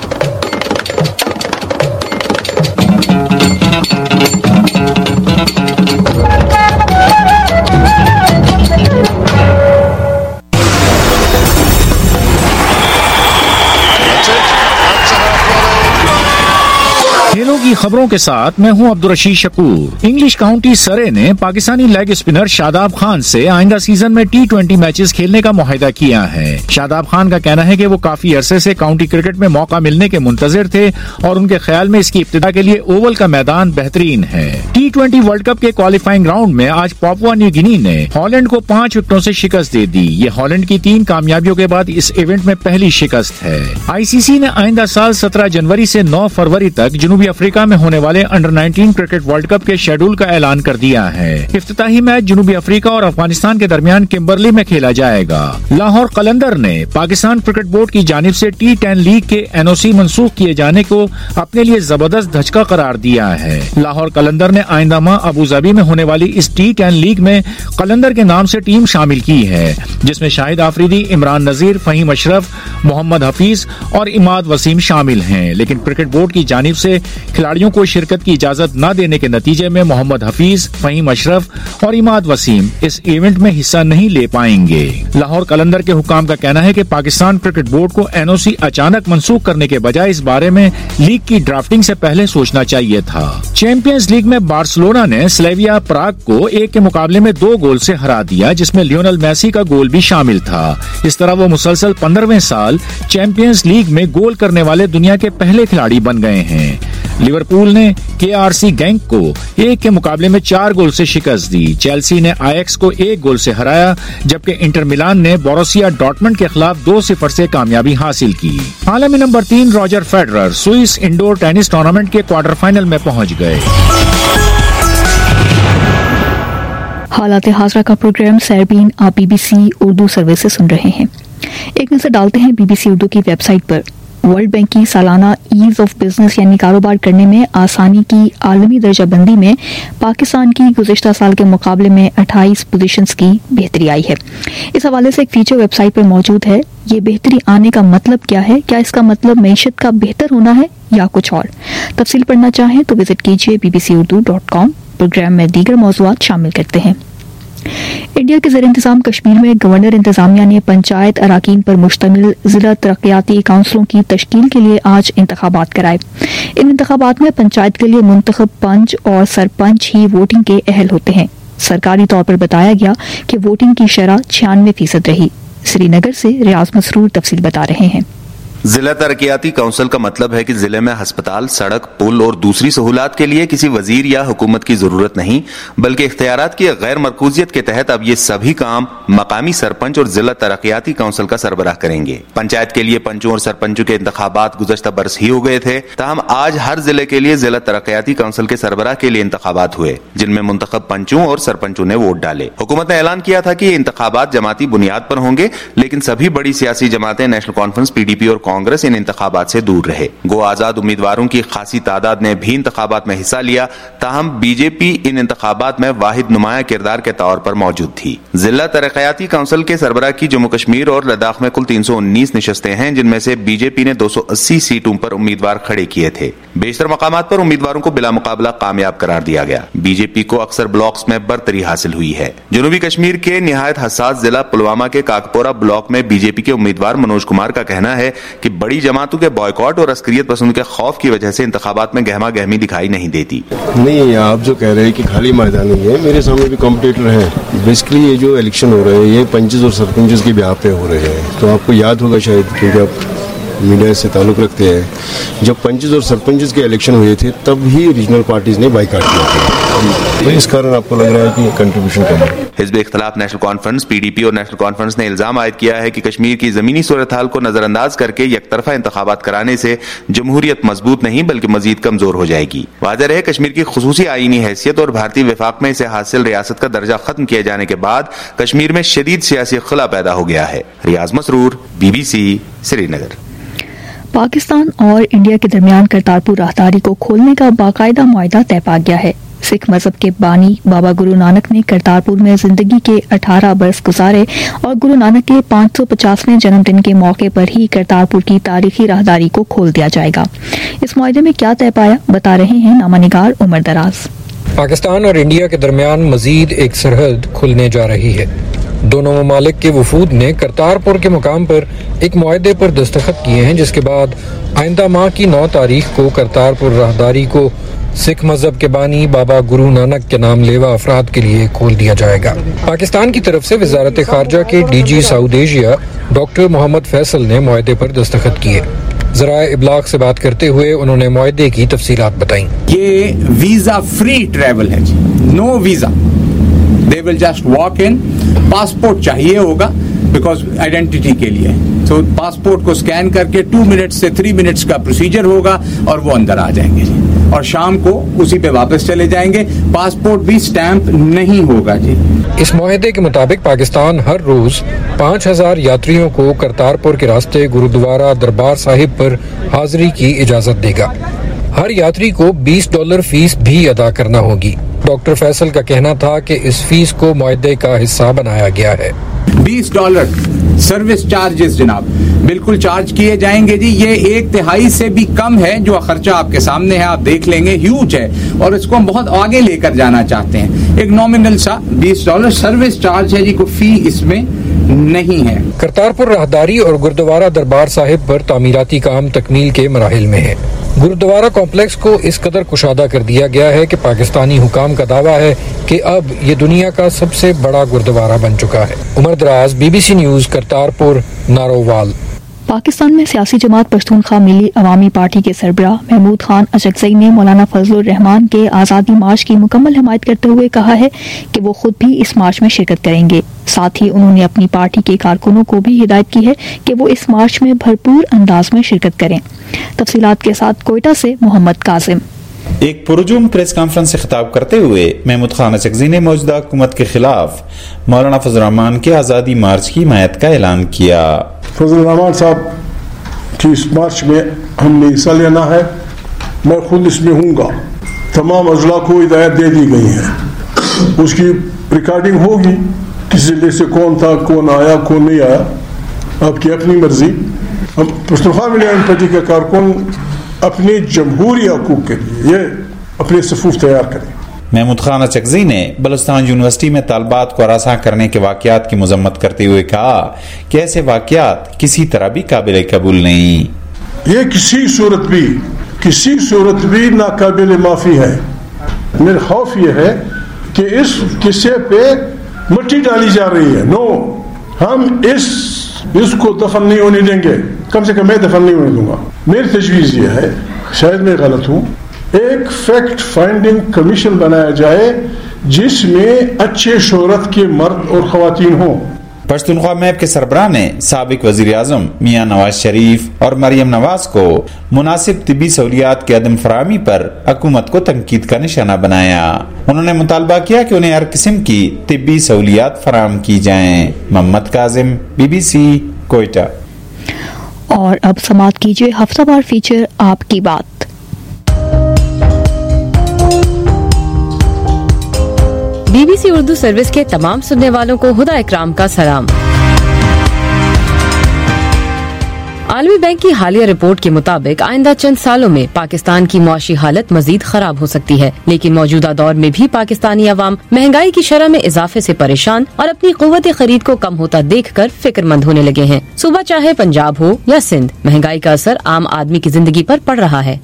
खेलों की खबरों के साथ मैं हूं Abdul Rashid Shakoor. English county Surrey ने पाकिस्तानी लेग स्पिनर शादाब खान से आइंदा सीजन में टी ट्वेंटी मैचेस खेलने का मुआहिदा किया है। शादाब खान का कहना है कि वो काफी अरसे से काउंटी क्रिकेट में मौका मिलने के मुंतजिर थे और उनके ख्याल में इसकी इब्तिदा के लिए ओवल का मैदान बेहतरीन है। टी ट्वेंटी वर्ल्ड कप के क्वालिफाइंग राउंड में आज पापुआ न्यू गिनी ने हॉलैंड को पांच विकेटों से शिकस्त दे दी। ये हॉलैंड की तीन कामयाबियों के बाद इस इवेंट में पहली शिकस्त है। आईसीसी ने आइंदा साल सत्रह जनवरी से नौ फरवरी तक जनूबी अफ्रीका में होने वाले under nineteen cricket world cup के शेड्यूल का ऐलान कर दिया है। इफ्तिताही मैच जनूबी अफ्रीका और अफगानिस्तान के दरमियान किम्बरली में खेला जाएगा। लाहौर कलंदर ने पाकिस्तान क्रिकेट बोर्ड की जानिब से टी टेन लीग के एनओसी मंसूख किए जाने को अपने लिए जबरदस्त धचका करार दिया है। लाहौर कलंदर ने आइंदा माह अबू धाबी में होने वाली इस टी टेन लीग में कलंदर के नाम से टीम शामिल की है, जिसमें शाहिद आफरीदी, इमरान नजीर, फहीम अशरफ, मोहम्मद हफीज और इमाद वसीम शामिल हैं। लेकिन क्रिकेट बोर्ड की जानिब से खिलाड़ियों को शिरकत की इजाजत न देने के नतीजे में मोहम्मद हफीज, फहीम अशरफ और इमाद वसीम इस इवेंट में हिस्सा नहीं ले पाएंगे। लाहौर कलंदर के हुकाम का कहना है कि पाकिस्तान क्रिकेट बोर्ड को एनओसी अचानक मंसूख करने के बजाय इस बारे में लीग की ड्राफ्टिंग से पहले सोचना चाहिए था। चैंपियंस लीग में बार्सिलोना ने स्लेविया प्राग को एक के मुकाबले में दो गोल से हरा दिया, जिसमें लियोनेल मेसी का गोल भी शामिल था। इस तरह वो मुसलसल पंद्रहवें साल चैंपियंस लीग में गोल करने वाले दुनिया के पहले खिलाड़ी बन गए हैं। लिवरपूल ने केआरसी गैंग को एक के मुकाबले में चार गोल से शिकस्त दी। चेल्सी ने आयक्स को एक गोल से हराया, जबकि इंटर मिलान ने बोरोसिया डॉर्टमंड के खिलाफ दो सिफर से कामयाबी हासिल की। आलमी नंबर तीन Roger Federer Swiss indoor tennis tournament के क्वार्टर फाइनल में पहुंच गए। हालात हाजरा का प्रोग्राम सरबीन आप बीबीसी उर्दू सर्विस से सुन रहे हैं। एक नजर डालते हैं बीबीसी उर्दू की वेबसाइट पर। वर्ल्ड बैंक की सालाना ईज ऑफ बिजनेस यानी कारोबार करने में आसानी की आलमी दर्जाबंदी में पाकिस्तान की गुज़िश्ता साल के मुकाबले में अट्ठाईस पोजीशंस की बेहतरी आई है। इस हवाले से एक फीचर वेबसाइट पर मौजूद है। ये बेहतरी आने का मतलब क्या है? क्या इसका मतलब मईशत का बेहतर होना है या कुछ और? तफसील पढ़ना चाहें तो विजिट कीजिए B B C Urdu dot com. Programme में दीगर मौज़ूआत शामिल करते हैं। इंडिया के ज़ेर इंतज़ाम कश्मीर में गवर्नर इंतजामिया ने पंचायत अराकीन पर मुश्तमिल जिला तरक्याती काउंसिलों की तश्कील के लिए आज इंतखाबात कराए। इन इंतखाबात में पंचायत के लिए मुंतखब पंच और सरपंच ही वोटिंग के अहल होते हैं। सरकारी तौर पर बताया गया कि वोटिंग की शरह छियानवे फीसद रही। श्रीनगर से रियाज मसरूर तफसील बता रहे हैं। जिला तरक्याती काउंसिल का मतलब है कि जिले में अस्पताल, सड़क, पुल और दूसरी सहूलात के लिए किसी वजीर या हुकूमत की जरूरत नहीं, बल्कि इख्तियारात की गैर मरकूजियत के तहत अब ये सभी काम मकामी सरपंच और जिला तरक्याती काउंसिल का सरबराह करेंगे। पंचायत के लिए पंचों और सरपंचों के इंतखाबात गुज़श्ता बरस ही हो गए थे, ताहम आज हर जिले के लिए जिला तरक्याती काउंसिल के सरबराह के लिए इंतखाबात हुए, जिनमें मुंतखब पंचों और सरपंचों ने वोट डाले। हुकूमत ने ऐलान किया था कि ये इंतखाबात जमाती बुनियाद पर होंगे, लेकिन सभी बड़ी सियासी जमातें नेशनल कॉन्फ्रेंस, पीडीपी और कांग्रेस इन इंतखाबात से दूर रहे। गो आजाद उम्मीदवारों की खासी तादाद ने भी इंतखाबात में हिस्सा लिया, ताहम बीजेपी इन इंतखाबात में वाहिद नुमाया किरदार के तौर पर मौजूद थी। जिला तरक्याती काउंसिल के सरबराह की जम्मू कश्मीर और लद्दाख में कुल तीन सौ उन्नीस नशस्तें हैं, जिनमें से बीजेपी ने दो सौ अस्सी सीटों पर उम्मीदवार खड़े किए थे। बेशतर मकामात पर उम्मीदवारों को बिला मुकाबला कामयाब करार दिया गया। बीजेपी को अक्सर ब्लॉक्स में बरतरी हासिल हुई है। जनूबी कश्मीर के निहायत हसास जिला पुलवामा के काकपोरा ब्लॉक में बीजेपी के उम्मीदवार मनोज कुमार का कहना है कि बड़ी जमातों के बॉयकॉट और अस्करियत पसंद के खौफ की वजह से इंतखाबात में गहमा गहमी दिखाई नहीं देती। नहीं, आप जो कह रहे हैं कि खाली मैदान नहीं है, मेरे सामने भी कॉम्पिटिटर हैं। बेसिकली ये जो इलेक्शन हो रहे हैं ये पंचेस और सरपंचेस के ब्याह पे हो रहे हैं। तो आपको याद होगा शायद, क्योंकि आप मीडिया से ताल्लुक रखते हैं, जब पंचेस और सरपंचेस के इलेक्शन हुए थे तब ही रीजनल पार्टीज ने बाइकाट किया था। तो इस कारण आपको लग रहा है कि कंट्रीब्यूशन कम है। हिज़्ब इख्तिलाफ नेशनल कॉन्फ्रेंस पीडीपी और नेशनल कॉन्फ्रेंस ने इल्जाम आयद किया है कि कश्मीर की जमीनी सूरत हाल को नजरअंदाज करके यकतरफा इंतखाबात कराने से जमहूरियत मजबूत नहीं बल्कि मजीद कमजोर हो जाएगी। वाज़ेह रहे, कश्मीर की खुसूसी आईनी हैसियत और भारतीय विफाक में इसे हासिल रियासत का दर्जा खत्म किए जाने के बाद कश्मीर में शदीद सियासी खला पैदा हो गया है। रियाज मसरूर, बीबीसी, श्रीनगर। पाकिस्तान और इंडिया के दरमियान करतारपुर राहदारी को खोलने का बाकायदा मुआहदा तय पा गया है। सिख मजहब के बानी बाबा गुरु नानक ने करतारपुर में जिंदगी के अठारह बरस गुजारे और गुरु नानक के पाँच सौ पचासवें जन्मदिन के मौके पर ही करतारपुर की तारीखी राहदारी को खोल दिया जाएगा। इस मुआहदे में क्या तय पाया, बता रहे हैं नामानिगार उमर दराज। पाकिस्तान और इंडिया के दरमियान मजीद एक सरहद खुलने जा रही है। दोनों ममालिक के वफूद ने करतारपुर के मुकाम पर एक मुआहदे पर दस्तखत किए हैं, जिसके बाद आइंदा माह की नौ तारीख को करतारपुर राहदारी को सिख मजहब के बानी बाबा गुरु नानक के नाम लेवा अफराद के लिए खोल दिया जाएगा। पाकिस्तान की तरफ से वजारत खारजा के DG south Asia doctor Mohammad Faisal ने मुआहदे पर दस्तखत किए। ज़राए इब्लाग से बात करते हुए उन्होंने मुआहदे की तफसीलात बताई। ये वीजा फ्री ट्रेवल है जी, no visa, they will just walk in. Passport चाहिए होगा बिकॉज आइडेंटिटी के लिए, तो पासपोर्ट को स्कैन करके टू मिनट्स से थ्री मिनट्स का प्रोसीजर होगा और वो अंदर आ जाएंगे जी, और शाम को उसी पे वापस चले जाएंगे। पासपोर्ट भी स्टैंप नहीं होगा जी। इस मुआहदे के मुताबिक पाकिस्तान हर रोज पाँच हजार यात्रियों को करतारपुर के रास्ते गुरुद्वारा दरबार साहिब पर हाजिरी की इजाजत देगा। हर यात्री को बीस डॉलर फीस भी अदा करना होगी। डॉक्टर फैसल का कहना था कि इस फीस को मुआहदे का हिस्सा बनाया गया है। बीस डॉलर सर्विस चार्जेस जनाब बिल्कुल चार्ज किए जाएंगे जी। ये एक तिहाई से भी कम है जो खर्चा आपके सामने है, आप देख लेंगे, ह्यूज है और इसको हम बहुत आगे लेकर जाना चाहते हैं। एक नॉमिनल सा बीस डॉलर सर्विस चार्ज है जी, कोई फी इसमें नहीं है। करतारपुर राहदारी और गुरुद्वारा दरबार साहिब पर तामीराती काम तकमील के मराहिल में है। गुरुद्वारा कॉम्प्लेक्स को इस कदर कुशादा कर दिया गया है कि पाकिस्तानी हुकाम का दावा है कि अब ये दुनिया का सबसे बड़ा गुरुद्वारा बन चुका है। Umar Daraz, BBC news, Kartarpur, Narowal. पाकिस्तान में सियासी जमात पश्तूनख्वा मिली अवामी पार्टी के सरबराह महमूद खान अचकजई ने मौलाना फजलुर रहमान के आज़ादी मार्च की मुकम्मल हिमायत करते हुए कहा है कि वो खुद भी इस मार्च में शिरकत करेंगे। साथ ही उन्होंने अपनी पार्टी के कारकुनों को भी हिदायत की है कि वो इस मार्च में भरपूर अंदाज में शिरकत करें। तफसीलात के साथ कोयटा से मोहम्मद कासिम। एक पुरजुम प्रेस कॉन्फ्रेंस से खिताब करते हुए महमूद खान अचकज़ई ने मौजूदा हुकूमत के खिलाफ मौलाना फजल रहमान के आज़ादी मार्च की हिमायत का ऐलान किया। फजल रहमान साहब की इस मार्च में हमने हिस्सा लेना है, मैं खुद इसमें हूँगा। तमाम अजला को हिदायत दे दी गई है, उसकी रिकॉर्डिंग होगी, किस जिले से कौन था, कौन आया, कौन नहीं आया, आपकी अपनी मर्जी। हम पश्तूनख्वा मिलियन पार्टी के कारकुन अपने जमहूरी हकूक के लिए ये अपने सफूफ तैयार करें। महमूद खान अचकज़ई ने बलूचिस्तान यूनिवर्सिटी में तालबात को हरासा करने के वाकयात की मजम्मत करते हुए कहा कि ऐसे वाकयात किसी तरह भी काबिल कबूल नहीं। ये किसी सूरत भी किसी सूरत भी नाकाबिल माफी है। मेरा खौफ ये है कि इस किस्से पे मिट्टी डाली जा रही है। नो, हम इस इसको दफन नहीं होने देंगे, कम से कम मैं दफन नहीं होने दूंगा। मेरी तजवीज़ ये है, शायद मैं गलत हूँ, एक फैक्ट फाइंडिंग कमीशन बनाया जाए जिसमें अच्छे शोहरत के मर्द और खवातीन हों। पश्तूनख्वा मैप के सरबराह ने साबिक वजीर आजम मियाँ नवाज शरीफ और मरियम नवाज को मुनासिब तिबी सहूलियात की अदम फराहमी पर हुकूमत को तनकीद का निशाना बनाया। उन्होंने मुतालबा किया कि उन्हें हर किस्म की तिबी सहूलियात फराहम की जाएं। मोहम्मद काजिम, बीबीसी, कोयटा। और अब समाप्त कीजिए हफ्तावार फीचर आपकी बात। बीबीसी उर्दू सर्विस के तमाम सुनने वालों को हुदा इकराम का सलाम। आलमी बैंक की हालिया रिपोर्ट के मुताबिक आइंदा चंद सालों में पाकिस्तान की मुआशी हालत मजीद खराब हो सकती है, लेकिन मौजूदा दौर में भी पाकिस्तानी अवाम महंगाई की शरह में इजाफे से परेशान और अपनी कुव्वत खरीद को कम होता देखकर फिक्रमंद होने लगे हैं। सूबा चाहे पंजाब हो या सिंध, महंगाई का असर आम आदमी की जिंदगी पर पड़ रहा है।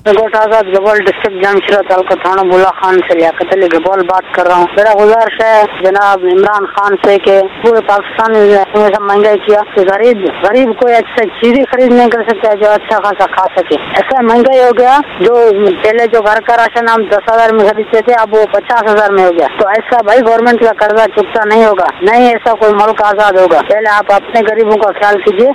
खान से लियाकत अली गबोल बात कर रहा हूँ। मेरा गुजारिश है जनाब इमरान खान से कि पूरे पाकिस्तान में महंगाई किया, गरीब गरीब कोई अच्छी चीजें खरीद नहीं कर सकता है जो अच्छा खासा खा सके। ऐसा महंगाई हो गया, जो पहले जो घर का राशन हम दस हजार में खरीदते थे अब वो पचास हजार में हो गया। तो ऐसा भाई गवर्नमेंट का कर्जा चुकता नहीं होगा, नहीं ऐसा कोई मुल्क आजाद होगा। पहले आप अपने गरीबों का ख्याल कीजिए।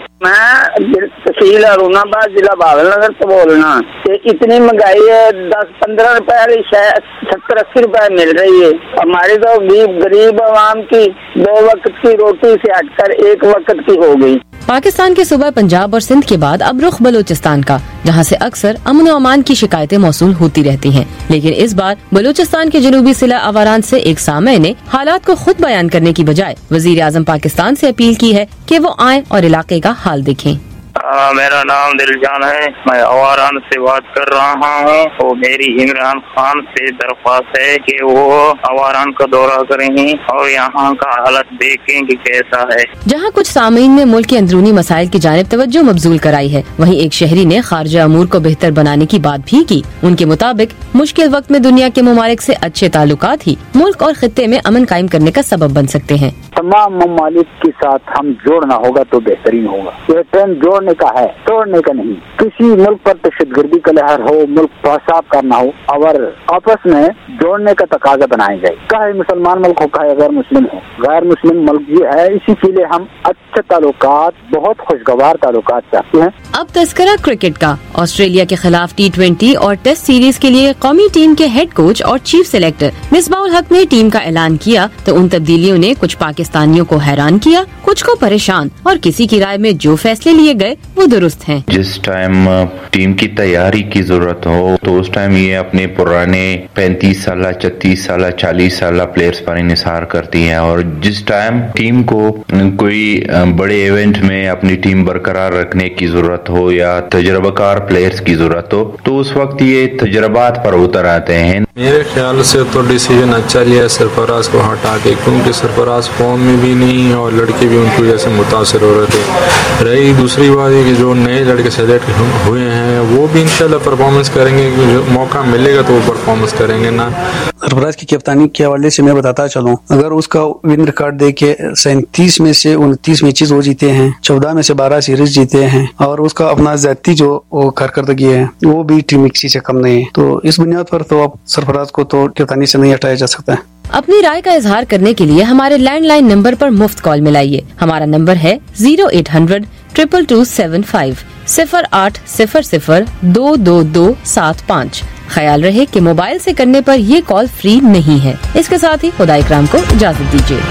मैं तहसील अरुणाबाद जिला भावलनगर से बोलना कि इतनी महंगाई है, दस पंद्रह रुपए वाली सत्तर अस्सी रुपए मिल रही है। हमारी तो गरीब गरीब आवाम की दो वक्त की रोटी से हटकर एक वक्त की हो गई। पाकिस्तान के सूबा पंजाब और सिंध के बाद अब रुख बलूचिस्तान का, जहां से अक्सर अमन और अमान की शिकायतें मौसूल होती रहती हैं। लेकिन इस बार बलूचिस्तान के जनूबी सिला अवारान से एक सामई ने हालात को खुद बयान करने की बजाय वजीर आजम पाकिस्तान से अपील की है कि वो आए और इलाके का हाल देखें। आ, मेरा नाम दिलजान है, मैं अवारान से बात कर रहा हूँ। तो मेरी इमरान खान से दरख्वास्त है कि वो अवारान का दौरा करें और यहाँ का हालत देखें कि कैसा है। जहाँ कुछ सामीन ने मुल्क के अंदरूनी मसाइल की जानिब तवज्जो मबजूल कराई है, वहीं एक शहरी ने खारजा अमूर को बेहतर बनाने की बात भी की। उनके मुताबिक मुश्किल वक्त में दुनिया के ममालिक से अच्छे ताल्लुकात ही मुल्क और खित्ते में अमन कायम करने का सबब बन सकते हैं। तमाम ममालिक के साथ हम जोड़ना होगा तो बेहतरीन होगा। यह ट्रेंड जोड़ने का है, तोड़ने का नहीं। किसी मुल्क पर दहशतगर्दी का लहर हो, मुल्क फसाद करना हो और आपस में जोड़ने का तकाजा बनाया जाए, चाहे मुसलमान मुल्क हो चाहे गैर मुस्लिम हो। गैर मुस्लिम मुल्क ये है, इसी के लिए हम अच्छे ताल्लुकात, बहुत खुशगवार ताल्लुकात चाहते हैं। अब तस्करा क्रिकेट का। ऑस्ट्रेलिया के खिलाफ टी ट्वेंटी और टेस्ट सीरीज के लिए कौमी टीम के हेड कोच और चीफ सेलेक्टर मिसबाउल हक ने टीम का ऐलान किया तो उन तब्दीलियों ने कुछ पाकिस्तानियों को हैरान किया, कुछ को परेशान, और किसी की राय में जो फैसले लिए गए वो दुरुस्त हैं। जिस टाइम टीम की तैयारी की जरूरत हो तो उस टाइम ये अपने पुराने पैंतीस साल छत्तीस साल चालीस साल प्लेयर्स पर इंहिसार करती हैं, और जिस टाइम टीम को कोई बड़े इवेंट में अपनी टीम बरकरार रखने की जरूरत हो या तजर्बाकार प्लेयर्स की जरूरत हो तो उस वक्त ये तजर्बात पर उतर आते हैं। मेरे ख्याल से तो डिसीजन अच्छा लिया है सरफराज को हटा के, क्योंकि सरफराज फॉर्म में भी नहीं और लड़के भी उनको जैसे मुतासर हो रहे थे। रही दूसरी बात है कि जो नए लड़के सेलेक्ट हुए हैं वो भी इंशाल्लाह परफॉर्मेंस करेंगे, जो मौका मिलेगा तो वो परफॉर्मेंस करेंगे ना। सरफराज की कप्तानी के हवाले से मैं बताता चलूँ, अगर उसका विन रिकॉर्ड देखे सैंतीस में से उनतीस मैचेस वो जीते हैं, चौदह में से बारह सीरीज जीते हैं, और उसका अपना जाती जो कारकर्दगी है वो भी टीम मिक्सी से कम नहीं है। तो इस बुनियाद पर तो अब सरफराज को तो कप्तानी से नहीं हटाया जा सकता है। अपनी राय का इजहार करने के लिए हमारे लैंडलाइन नंबर पर मुफ्त कॉल मिलाइए। हमारा नंबर है zero eight hundred triple two seven five सिफर आठ सिफर सिफर दो दो दो सात पाँच। ख्याल रहे कि मोबाइल से करने पर ये कॉल फ्री नहीं है। इसके साथ ही खुदा इकराम को इजाजत दीजिए।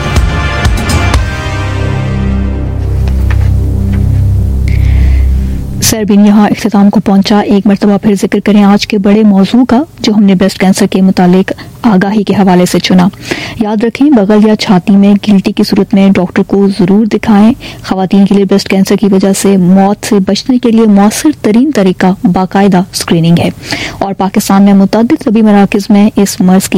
सरबिन यहाँ इख्तिताम को पहुंचा। एक मरतबा फिर जिक्र करें आज के बड़े मौजू का जो हमने ब्रेस्ट कैंसर के मुतालिक आगाही के हवाले से चुना। याद रखें, बगल या छाती में गिल्टी की सूरत में डॉक्टर को जरूर दिखाएं। खवातीन के लिए ब्रेस्ट कैंसर की वजह से मौत से बचने के लिए मौसर तरीन तरीका बाकायदा स्क्रीनिंग है, और पाकिस्तान में मुतअद्दिद तबी मराकज़ में इस मर्ज की